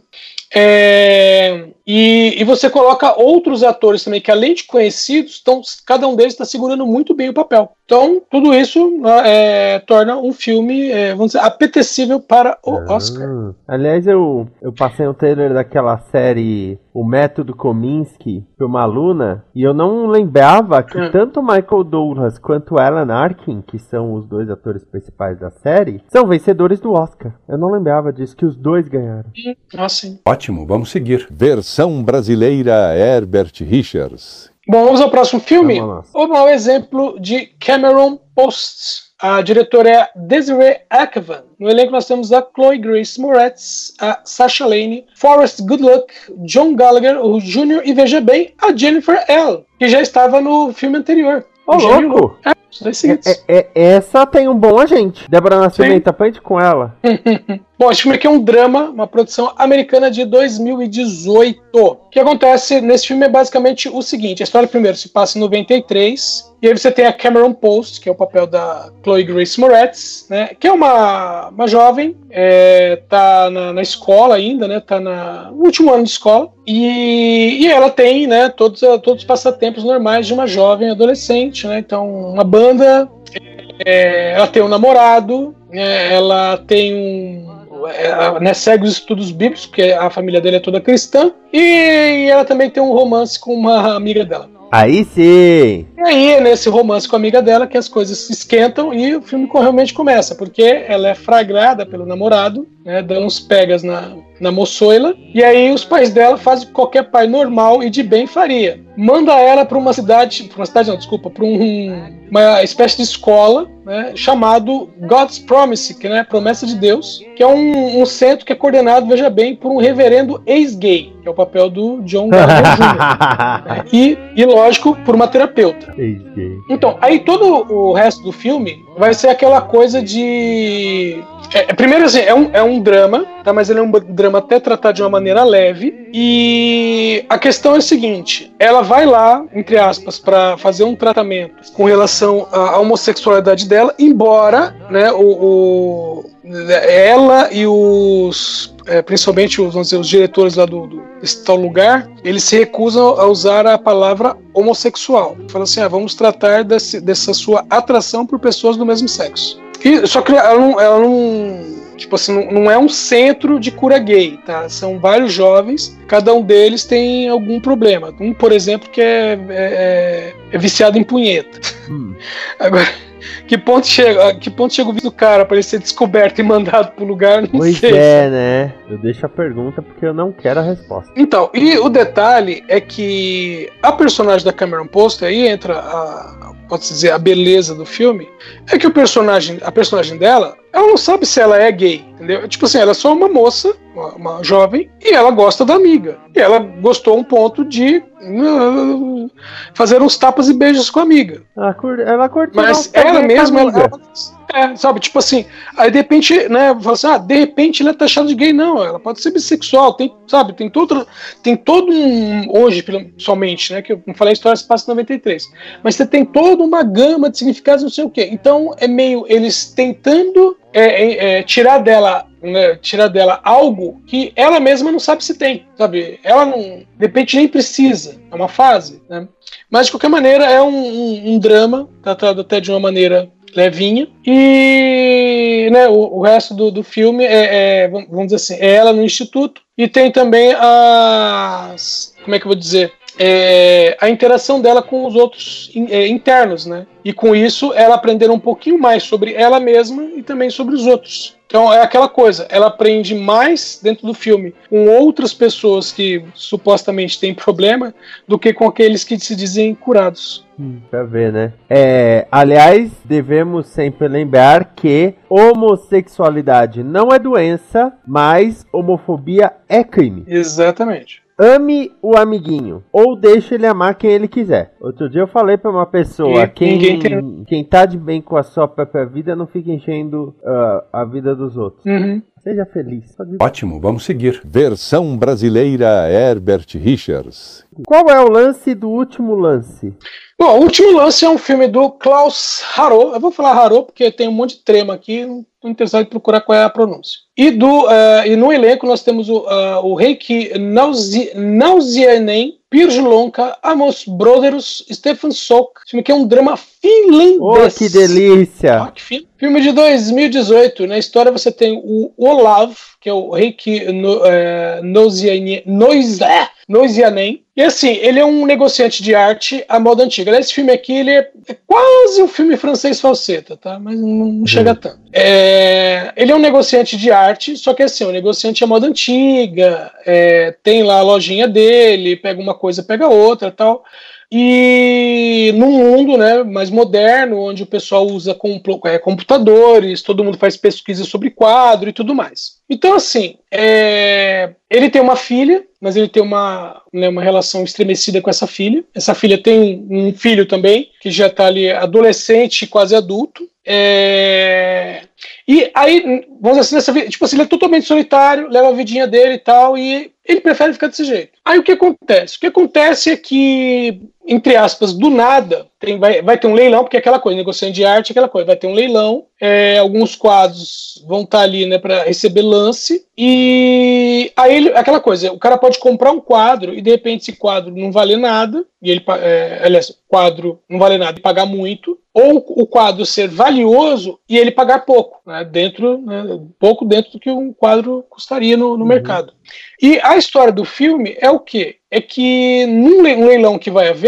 E você coloca outros atores também, que além de conhecidos, cada um deles está segurando muito bem o papel. Então, tudo isso torna um filme, vamos dizer, apetecível para o Oscar. Aliás, eu passei um trailer daquela série O Método Kominsky para uma aluna, e eu não lembrava que tanto Michael Douglas quanto Alan Arkin, que são os dois atores principais da série, são vencedores do Oscar. Eu não lembrava disso, que os dois ganharam. Sim. Ótimo, vamos seguir. Versão brasileira Herbert Richards. Bom, vamos ao próximo filme. Vamos ao exemplo de Cameron Post. A diretora é Desiree Akhavan. No elenco nós temos a Chloe Grace Moretz, a Sasha Lane, Forrest Goodluck, John Gallagher, o Jr. e, veja bem, a Jennifer L., que já estava no filme anterior. Louco! Essa tem um bom agente. Débora Nascimento, aprende com ela. Bom, esse filme aqui é um drama, uma produção americana de 2018. O que acontece nesse filme é basicamente o seguinte: a história primeiro se passa em 93, e aí você tem a Cameron Post, que é o papel da Chloe Grace Moretz, né, que é uma jovem, tá na escola ainda, né, tá no último ano de escola, e ela tem, né, todos os passatempos normais de uma jovem adolescente, né, então uma banda, ela tem um namorado, ela tem segue os estudos bíblicos, porque a família dele é toda cristã, e ela também tem um romance com uma amiga dela. Aí sim! E aí é nesse romance com a amiga dela que as coisas se esquentam e o filme realmente começa, porque ela é flagrada pelo namorado, né, dando uns pegas na moçoila, e aí os pais dela fazem o que qualquer pai normal e de bem faria. Manda ela para uma espécie de escola, né, chamado God's Promise, que é Promessa de Deus, que é um centro que é coordenado, veja bem, por um reverendo ex-gay, que é o papel do John Gallagher Jr. E, lógico, por uma terapeuta. Ex-gay. Então, aí todo o resto do filme vai ser aquela coisa de... primeiro, assim, é um drama, tá? Mas ele é um drama até tratado de uma maneira leve. E a questão é a seguinte: ela vai lá, entre aspas, para fazer um tratamento com relação à homossexualidade dela, embora, né, ela e principalmente os diretores lá desse tal lugar, eles se recusam a usar a palavra homossexual. Falam assim, vamos tratar dessa sua atração por pessoas do mesmo sexo. Só que ela não tipo assim, não é um centro de cura gay, tá? São vários jovens, cada um deles tem algum problema. Um, por exemplo, que é viciado em punheta. Agora, que ponto chega o vídeo do cara para ele ser descoberto e mandado pro lugar? Não sei. Pois é, né? Eu deixo a pergunta porque eu não quero a resposta. Então, e o detalhe é que a personagem da Cameron Poster, aí entra pode-se dizer, a beleza do filme, é que a personagem dela, ela não sabe se ela é gay, entendeu? Tipo assim, ela é só uma moça, uma jovem, e ela gosta da amiga. E ela gostou a um ponto de fazer uns tapas e beijos com a amiga. Ela curtiu. Mas ela mesma, sabe, tipo assim, aí de repente, né, fala assim, de repente ela é taxada de gay, não, ela pode ser bissexual, tem todo hoje, somente, né, que eu não falei, a história se passa em 93, mas você tem toda uma gama de significados, não sei o quê, então é meio eles tentando tirar dela algo que ela mesma não sabe se tem, sabe, ela não, de repente nem precisa, é uma fase, né, mas de qualquer maneira é um drama, tratado até de uma maneira levinha, e né, o resto do filme vamos dizer assim, é ela no instituto, e tem também como é que eu vou dizer, a interação dela com os outros internos, né? E com isso ela aprender um pouquinho mais sobre ela mesma e também sobre os outros. Então é aquela coisa, ela aprende mais dentro do filme com outras pessoas que supostamente têm problema do que com aqueles que se dizem curados. Pra ver, né? Aliás, devemos sempre lembrar que homossexualidade não é doença, mas homofobia é crime. Exatamente. Ame o amiguinho, ou deixe ele amar quem ele quiser. Outro dia eu falei pra uma pessoa, quem tá de bem com a sua própria vida, não fica enchendo a vida dos outros. Uhum. Seja feliz. Ótimo, vamos seguir. Versão brasileira Herbert Richards. Qual é o lance do último lance? Bom, o último lance é um filme do Klaus Harrop. Eu vou falar Harrop porque tem um monte de trema aqui, não estou interessado em procurar qual é a pronúncia. E no elenco nós temos o Heikki Nausiainen, Pirjo Lonka, Amos Brothers, Stefan Sok. Esse filme aqui é um drama finlandês. Oh, que delícia! Que filme de 2018. Na história você tem o Olav, que é o Heikki Nausiainen. E assim, ele é um negociante de arte à moda antiga. Esse filme aqui ele é quase um filme francês falseta, tá? Mas não chega tanto. Ele é um negociante de arte, só que assim, um negociante à moda antiga, tem lá a lojinha dele, pega uma coisa, pega outra e tal. E num mundo, né, mais moderno, onde o pessoal usa computadores, todo mundo faz pesquisa sobre quadro e tudo mais. Então, assim, ele tem uma filha, mas ele tem uma relação estremecida com essa filha. Essa filha tem um filho também, que já está ali adolescente, quase adulto. E aí, vamos dizer assim, nessa vida, tipo assim, ele é totalmente solitário, leva a vidinha dele e tal, e ele prefere ficar desse jeito. Aí o que acontece? O que acontece é que, entre aspas, do nada, vai ter um leilão, porque é aquela coisa, negociante de arte é aquela coisa, vai ter um leilão, alguns quadros vão estar ali, né, para receber lance, e aí aquela coisa, o cara pode comprar um quadro e de repente esse quadro não vale nada, e ele, aliás, o quadro não vale nada e pagar muito, ou o quadro ser valioso e ele pagar pouco, né, pouco dentro do que um quadro custaria no mercado. E a história do filme é o quê? É que num leilão que vai haver,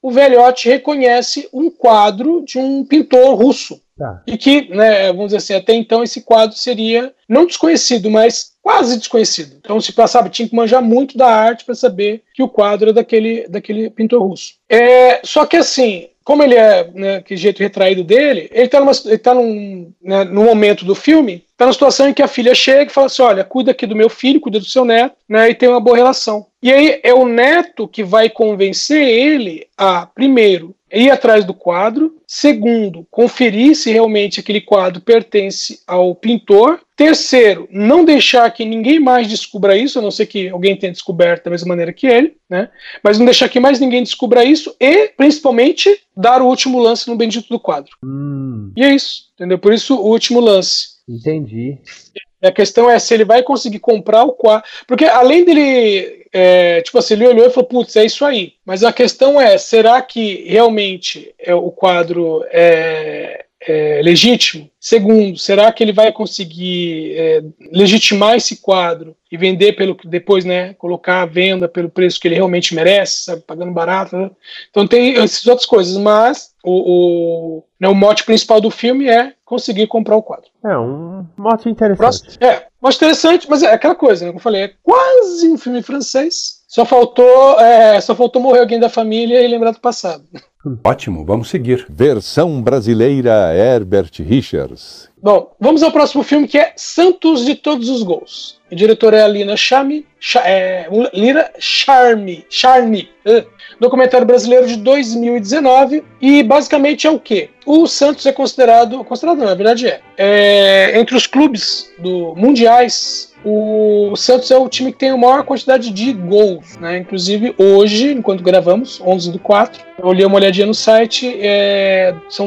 o velhote reconhece um quadro de um pintor russo. Tá. E que, né, vamos dizer assim, até então esse quadro seria não desconhecido, mas quase desconhecido. Então, se passava, tinha que manjar muito da arte para saber que o quadro era daquele pintor russo. Só que assim, como ele é, né, que jeito retraído dele, ele tá num momento do filme, tá numa situação em que a filha chega e fala assim, olha, cuida aqui do meu filho, cuida do seu neto, né, e tem uma boa relação. E aí é o neto que vai convencer ele a, primeiro, ir atrás do quadro, segundo, conferir se realmente aquele quadro pertence ao pintor, terceiro, não deixar que ninguém mais descubra isso, a não ser que alguém tenha descoberto da mesma maneira que ele, né? Mas não deixar que mais ninguém descubra isso e, principalmente, dar o último lance no bendito do quadro. E é isso, entendeu? Por isso, o último lance. Entendi. A questão é se ele vai conseguir comprar o quadro. Porque além dele, tipo assim, ele olhou e falou, putz, é isso aí. Mas a questão é, será que realmente o quadro é legítimo? Segundo, será que ele vai conseguir legitimar esse quadro e vender depois, né, colocar à venda pelo preço que ele realmente merece, sabe, pagando barato, né? Então tem essas outras coisas, mas o mote principal do filme é conseguir comprar o quadro. É um mote interessante. Mote interessante, mas é aquela coisa, né, como eu falei, é quase um filme francês. Só faltou morrer alguém da família e lembrar do passado. Ótimo, vamos seguir. Versão brasileira Herbert Richards. Bom, vamos ao próximo filme, que é Santos de Todos os Gols. A diretora é a Lina Charme. Documentário brasileiro de 2019. E basicamente é o quê? O Santos é considerado não, na verdade entre os clubes mundiais, o Santos é o time que tem a maior quantidade de gols, né? Inclusive hoje, enquanto gravamos, 11/4, eu olhei uma olhadinha no site, são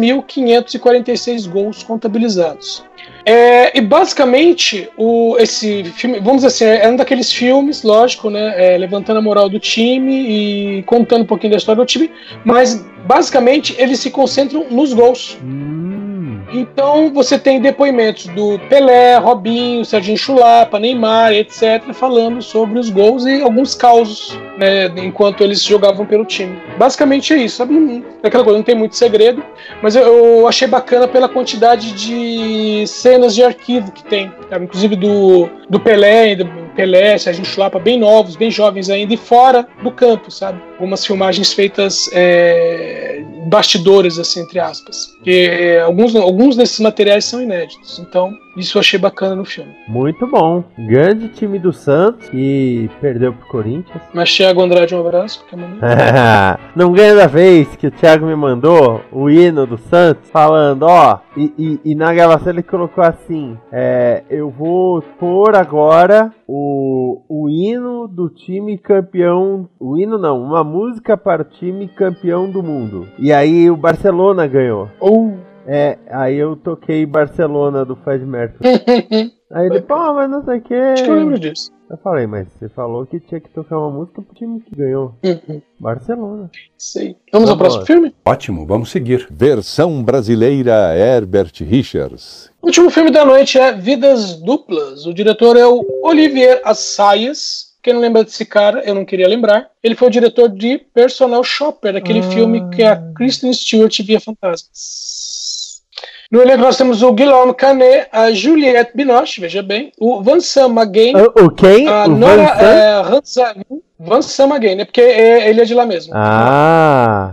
12.546 gols contabilizados. E basicamente esse filme, vamos dizer assim, é um daqueles filmes, lógico, né, levantando a moral do time e contando um pouquinho da história do time, mas basicamente eles se concentram nos gols. Então você tem depoimentos do Pelé, Robinho, Serginho Chulapa, Neymar, etc., falando sobre os gols e alguns causos, né, enquanto eles jogavam pelo time. Basicamente é isso, sabe? Aquela coisa, não tem muito segredo, mas eu achei bacana pela quantidade de cenas de arquivo que tem, sabe? Inclusive do Pelé, Serginho Chulapa, bem novos, bem jovens ainda, e fora do campo, sabe? Algumas filmagens feitas bastidores, assim, entre aspas. Porque alguns desses materiais são inéditos. Então, isso eu achei bacana no filme. Muito bom. Grande time do Santos, que perdeu pro Corinthians. Mas Thiago Andrade, um abraço. Não ganha da vez que o Thiago me mandou o hino do Santos, falando, e na gravação ele colocou assim, eu vou pôr agora o hino do time campeão, o hino não, uma música para o time campeão do mundo. E aí o Barcelona ganhou. Aí eu toquei Barcelona do Fred Mercury. Aí ele, mas não sei o que. Acho que eu lembro disso. Eu falei, mas você falou que tinha que tocar uma música pro time que ganhou. Barcelona. Sei. Vamos ao próximo filme? Ótimo, vamos seguir. Versão brasileira Herbert Richards. O último filme da noite é Vidas Duplas. O diretor é o Olivier Assayas. Quem não lembra desse cara, eu não queria lembrar. Ele foi o diretor de Personal Shopper, aquele filme que a Kristen Stewart via fantasmas. No elenco nós temos o Guillaume Canet, a Juliette Binoche, veja bem, o Vincent Maguen, quem? a Nora Vincent Maguen, né? Porque ele é de lá mesmo. A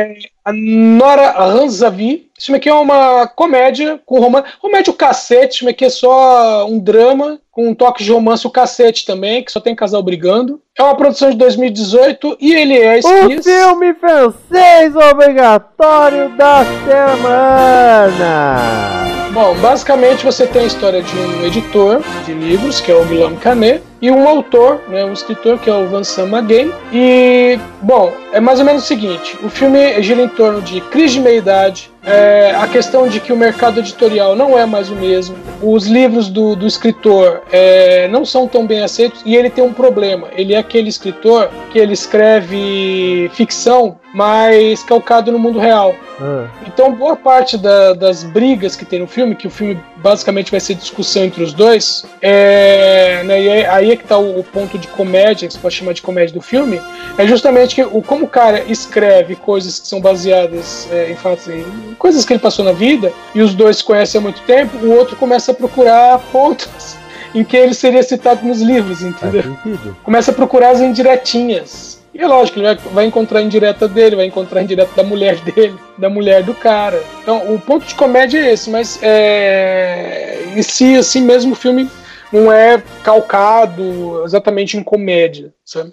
Nora Ranzavi. Isso aqui é uma comédia com romance. Comédia o cacete, isso aqui é só um drama com um toque de romance o cacete também, que só tem casal brigando. É uma produção de 2018 e ele é o filme francês obrigatório da semana. Bom, basicamente você tem a história de um editor de livros, que é o Guillaume Canet, e um autor, né, um escritor, que é o Vincent Maguen. E, bom, é mais ou menos o seguinte, o filme gira em torno de crise de meia-idade, a questão de que o mercado editorial não é mais o mesmo, os livros do escritor não são tão bem aceitos, e ele tem um problema. Ele é aquele escritor que ele escreve ficção, mas calcado no mundo real. Então, boa parte das brigas que tem no filme, que o filme basicamente vai ser discussão entre os dois, né, e aí é que está o ponto de comédia, que você pode chamar de comédia do filme, é justamente que como o cara escreve coisas que são baseadas em fatos, em coisas que ele passou na vida, e os dois se conhecem há muito tempo, o outro começa a procurar pontos em que ele seria citado nos livros, entendeu? Começa a procurar as indiretinhas. E é lógico, ele vai encontrar a indireta dele, vai encontrar a indireta da mulher dele, da mulher do cara. Então, o ponto de comédia é esse, mas em si, assim mesmo, o filme não é calcado exatamente em comédia, sabe?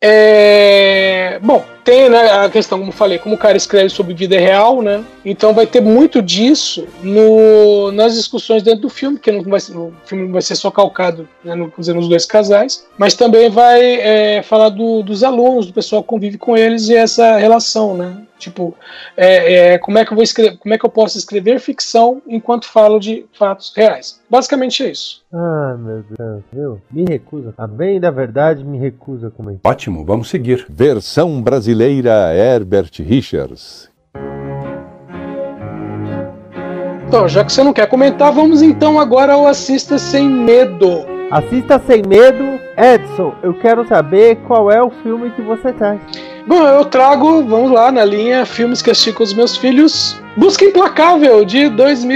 Bom, tem, né, a questão, como eu falei, como o cara escreve sobre vida real, né? Então vai ter muito disso nas discussões dentro do filme, que o filme não vai ser só calcado, né, nos dois casais, mas também vai falar dos alunos, do pessoal que convive com eles e essa relação, né? Tipo, como é que eu posso escrever ficção enquanto falo de fatos reais? Basicamente é isso. Ah, meu Deus, viu? Me recusa. A bem da verdade, me recusa a comentar. Ótimo, vamos seguir. Versão brasileira Herbert Richards. Então, já que você não quer comentar, vamos então agora ao Assista Sem Medo. Assista Sem Medo. Edson, eu quero saber qual é o filme que você traz. Bom, eu trago, vamos lá, na linha Filmes que assisti com os meus filhos, Busca Implacável, de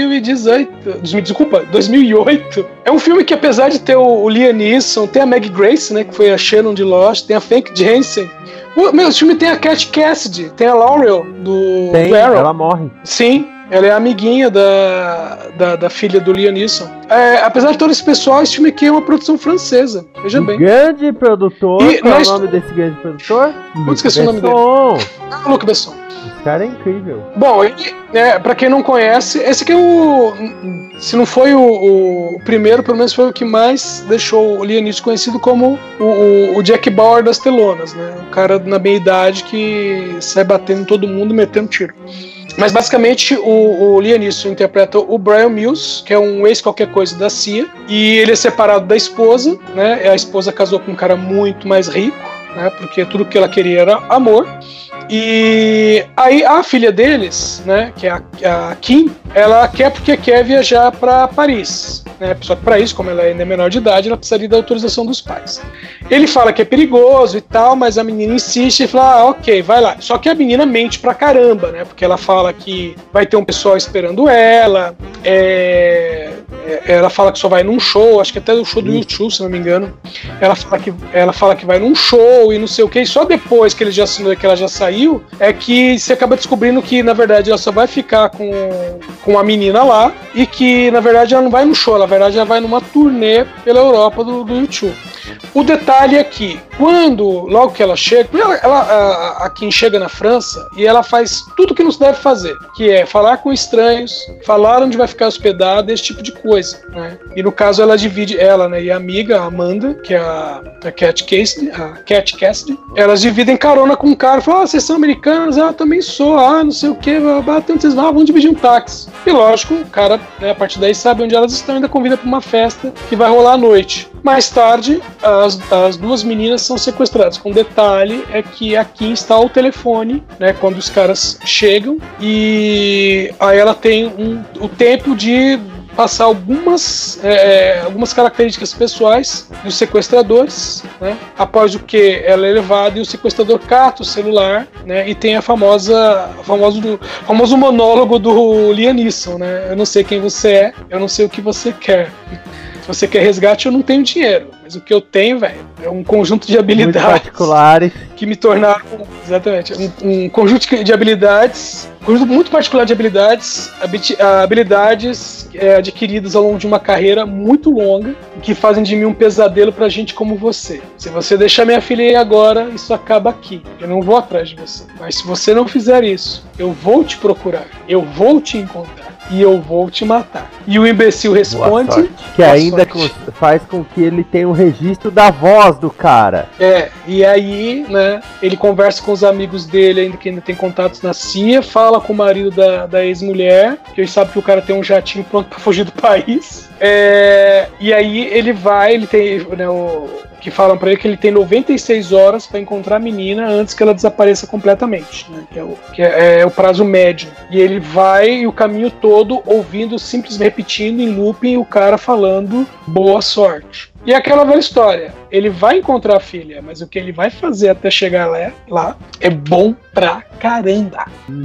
2008. É um filme que, apesar de ter o Liam Neeson, tem a Meg Grace, né, que foi a Shannon de Lost, tem a Famke Janssen. O filme tem a Cat Cassidy, tem a Laurel do Arrow. Ela morre. Sim. Ela é amiguinha da filha do Liam Neeson. Apesar de todo esse pessoal, esse filme aqui é uma produção francesa. Veja bem. Grande produtor. Qual é o nome desse grande produtor? Eu esqueci o nome dele. Luc Besson. Esse cara é incrível. Bom, pra quem não conhece, esse aqui é se não foi o primeiro, pelo menos foi o que mais deixou o Liam Neeson conhecido como o Jack Bauer das telonas, né? O cara na meia idade que sai batendo em todo mundo e metendo tiro. Mas basicamente o Liam Neeson interpreta o Brian Mills, que é um ex-qualquer coisa da CIA, e ele é separado da esposa, né? A esposa casou com um cara muito mais rico, né? Porque tudo que ela queria era amor. E aí a filha deles, né, que é a Kim, ela quer viajar para Paris, né? Só que para isso, como ela ainda é menor de idade, ela precisaria da autorização dos pais. Ele fala que é perigoso e tal, mas a menina insiste e fala, ok, vai lá. Só que a menina mente pra caramba, né? Porque ela fala que vai ter um pessoal esperando ela, ela fala que só vai num show, acho que até no show do YouTube, se não me engano. Ela fala que vai num show e não sei o que, e só depois que ele já assinou, que ela já saiu, é que você acaba descobrindo que, na verdade, ela só vai ficar com a menina lá, e que, na verdade, ela não vai no show, na verdade, ela vai numa turnê pela Europa do YouTube. O detalhe é que, logo que ela chega, a Kim chega na França e ela faz tudo que não se deve fazer, que é falar com estranhos, falar onde vai ficar hospedada, esse tipo de coisa, né? E no caso ela divide, né, e a amiga, a Amanda, que é a Cat Cassidy, elas dividem carona com um cara, falam, vocês são americanos? Eu também sou, não sei o que, onde vocês vão dividir um táxi. E lógico, o cara, né, a partir daí sabe onde elas estão e ainda convida para uma festa que vai rolar à noite. Mais tarde, as duas meninas são sequestradas. Com detalhe é que a Kim está ao telefone, né, quando os caras chegam, e aí ela tem o tempo de passar algumas características pessoais dos sequestradores, né, após o que ela é levada e o sequestrador cata o celular, né, e tem o famoso monólogo do Liam Neeson, né? Eu não sei quem você é, eu não sei o que você quer. Se você quer resgate, eu não tenho dinheiro. Mas o que eu tenho, velho, é um conjunto de habilidades muito particulares que me tornaram, exatamente, um conjunto de habilidades, um conjunto muito particular de habilidades adquiridas ao longo de uma carreira muito longa, que fazem de mim um pesadelo pra gente como você. Se você deixar minha filha aí agora, isso acaba aqui. Eu não vou atrás de você. Mas se você não fizer isso, eu vou te procurar. Eu vou te encontrar. e eu vou te matar. E o imbecil responde... Que ainda faz com que ele tenha um registro da voz do cara. E aí, né, ele conversa com os amigos dele, que ainda tem contatos na CIA, fala com o marido da ex-mulher, que ele sabe que o cara tem um jatinho pronto pra fugir do país. E aí ele tem, né, que falam pra ele que ele tem 96 horas pra encontrar a menina antes que ela desapareça completamente, né, que é o prazo médio. E ele vai e o caminho todo ouvindo, simplesmente repetindo em looping, o cara falando boa sorte. E aquela velha história, ele vai encontrar a filha, mas o que ele vai fazer até chegar lá é bom pra caramba.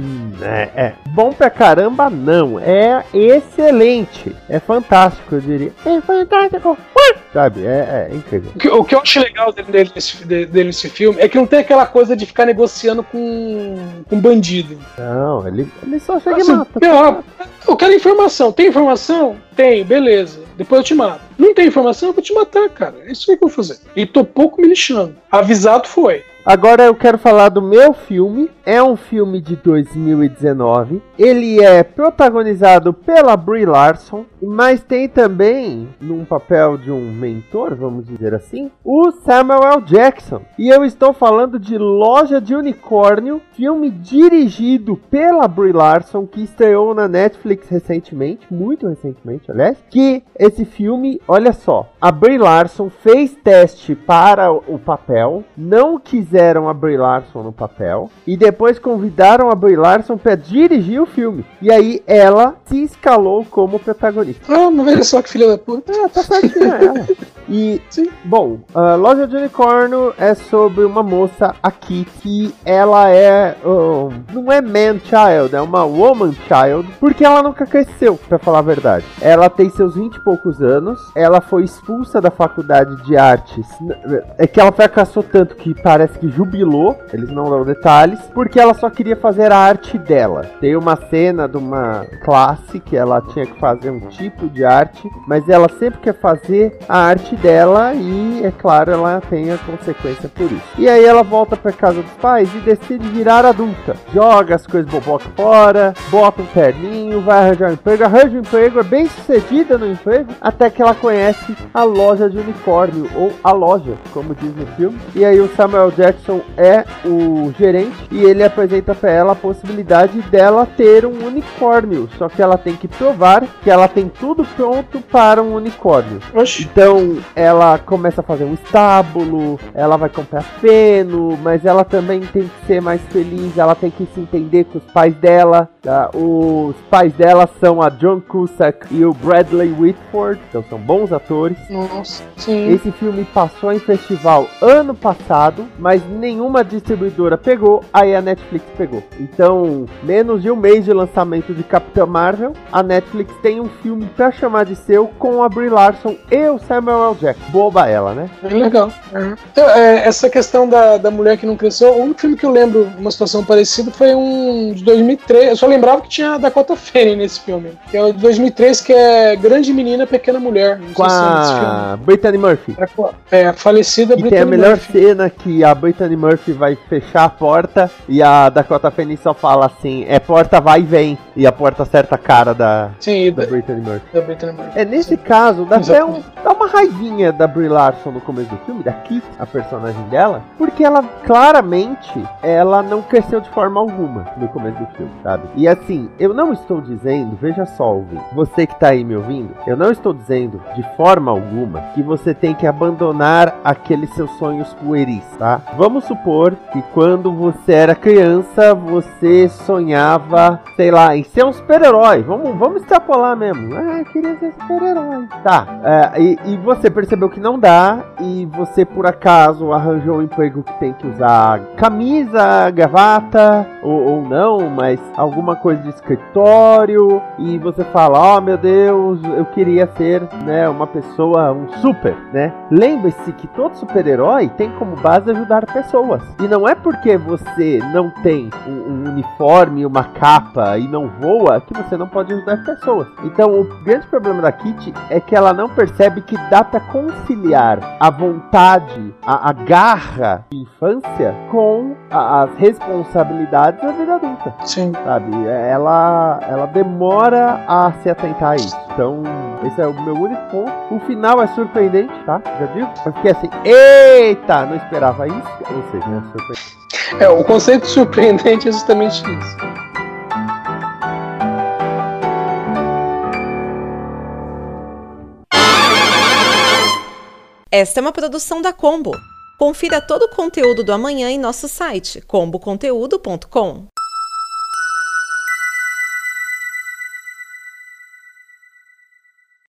Bom pra caramba não, é excelente, é fantástico, eu diria. É fantástico, sabe, é incrível. O que eu acho legal dele nesse filme é que não tem aquela coisa de ficar negociando com bandido. Não, ele só chega e mata. Eu quero informação, tem informação? Tem, beleza. Depois eu te mato. Não tem informação, eu vou te matar, cara. É isso aí que eu vou fazer. E tô pouco me lixando. Avisado foi. Agora eu quero falar do meu filme. É um filme de 2019. Ele é protagonizado pela Brie Larson, mas tem também, num papel de um mentor, vamos dizer assim, o Samuel L. Jackson. E eu estou falando de Loja de Unicórnio, filme dirigido pela Brie Larson, que estreou na Netflix recentemente, muito recentemente, aliás. Que esse filme, olha só, a Brie Larson fez teste para o papel, não quiseram a Brie Larson no papel, e depois convidaram a Brie Larson para dirigir o filme. E aí ela se escalou como protagonista. Mas olha só que filha da puta. Tá certinho ela. E, sim. Bom, a Loja de Unicórnio é sobre uma moça aqui que ela não é man-child, é uma woman-child, porque ela nunca cresceu, pra falar a verdade. Ela tem seus 20 e poucos anos, ela foi expulsa da faculdade de artes. É que ela fracassou tanto que parece que jubilou, eles não dão detalhes, porque ela só queria fazer a arte dela. Tem uma cena de uma classe que ela tinha que fazer um tipo de arte, mas ela sempre quer fazer a arte dela e, é claro, ela tem a consequência por isso. E aí ela volta pra casa dos pais e decide virar adulta. Joga as coisas boboca fora, bota um terninho, vai arranjar um emprego, arranja um emprego, é bem sucedida no emprego, até que ela conhece a Loja de Unicórnio, ou a loja, como diz no filme. E aí o Samuel Jackson é o gerente e ele apresenta pra ela a possibilidade dela ter um unicórnio, só que ela tem que provar que ela tem tudo pronto para um unicórnio. Oxi. Então ela começa a fazer um estábulo, ela vai comprar feno, mas ela também tem que ser mais feliz, ela tem que se entender com os pais dela. Tá? Os pais dela são a John Cusack e o Bradley Whitford, então são bons atores. Nossa, sim. Esse filme passou em festival ano passado, mas nenhuma distribuidora pegou, aí a Netflix pegou. Então, menos de um mês de lançamento de Capitã Marvel, a Netflix tem um filme pra chamar de seu com a Brie Larson e o Samuel L. Jackson. Boba ela, né? Bem legal. Então, essa questão da mulher que não cresceu, o único filme que eu lembro uma situação parecida foi um de 2003. Eu só lembrava que tinha a Dakota Fanning nesse filme, que é o de 2003, que é Grande Menina, Pequena Mulher. Com a Brittany Murphy. A falecida Brittany Murphy. E tem a melhor cena que a Brittany Murphy vai fechar a porta e a Dakota Fanning só fala assim, porta vai e vem. E a porta acerta a cara da Brittany Murphy. Nesse caso, dá até uma raivinha da Brie Larson no começo do filme, da Kit, a personagem dela, porque ela claramente não cresceu de forma alguma no começo do filme, sabe? E assim, eu não estou dizendo, veja só, você que tá aí me ouvindo, eu não estou dizendo de forma alguma que você tem que abandonar aqueles seus sonhos pueris, tá? Vamos supor que quando você era criança, você sonhava, sei lá, em ser um super-herói. Vamos extrapolar mesmo. Eu queria ser super-herói. Tá. E você percebeu que não dá, e você por acaso arranjou um emprego que tem que usar camisa, gravata, ou não, mas alguma coisa de escritório, e você fala, meu Deus, eu queria ser, né, uma pessoa, um super, né? Lembre-se que todo super-herói tem como base ajudar pessoas. E não é porque você não tem um uniforme, uma capa e não voa que você não pode ajudar pessoas. Então o grande problema da Kitty é que ela não percebe que dá pra conciliar a vontade, a garra de infância com as responsabilidades da vida adulta. Sim. Sabe? Ela demora a se atentar a isso. Então, esse é o meu único ponto. O final é surpreendente, tá? Já digo. Eu fiquei assim, eita, não esperava isso. Ou seja, é surpreendente. O conceito surpreendente é justamente isso. Esta é uma produção da Combo. Confira todo o conteúdo do amanhã em nosso site comboconteúdo.com.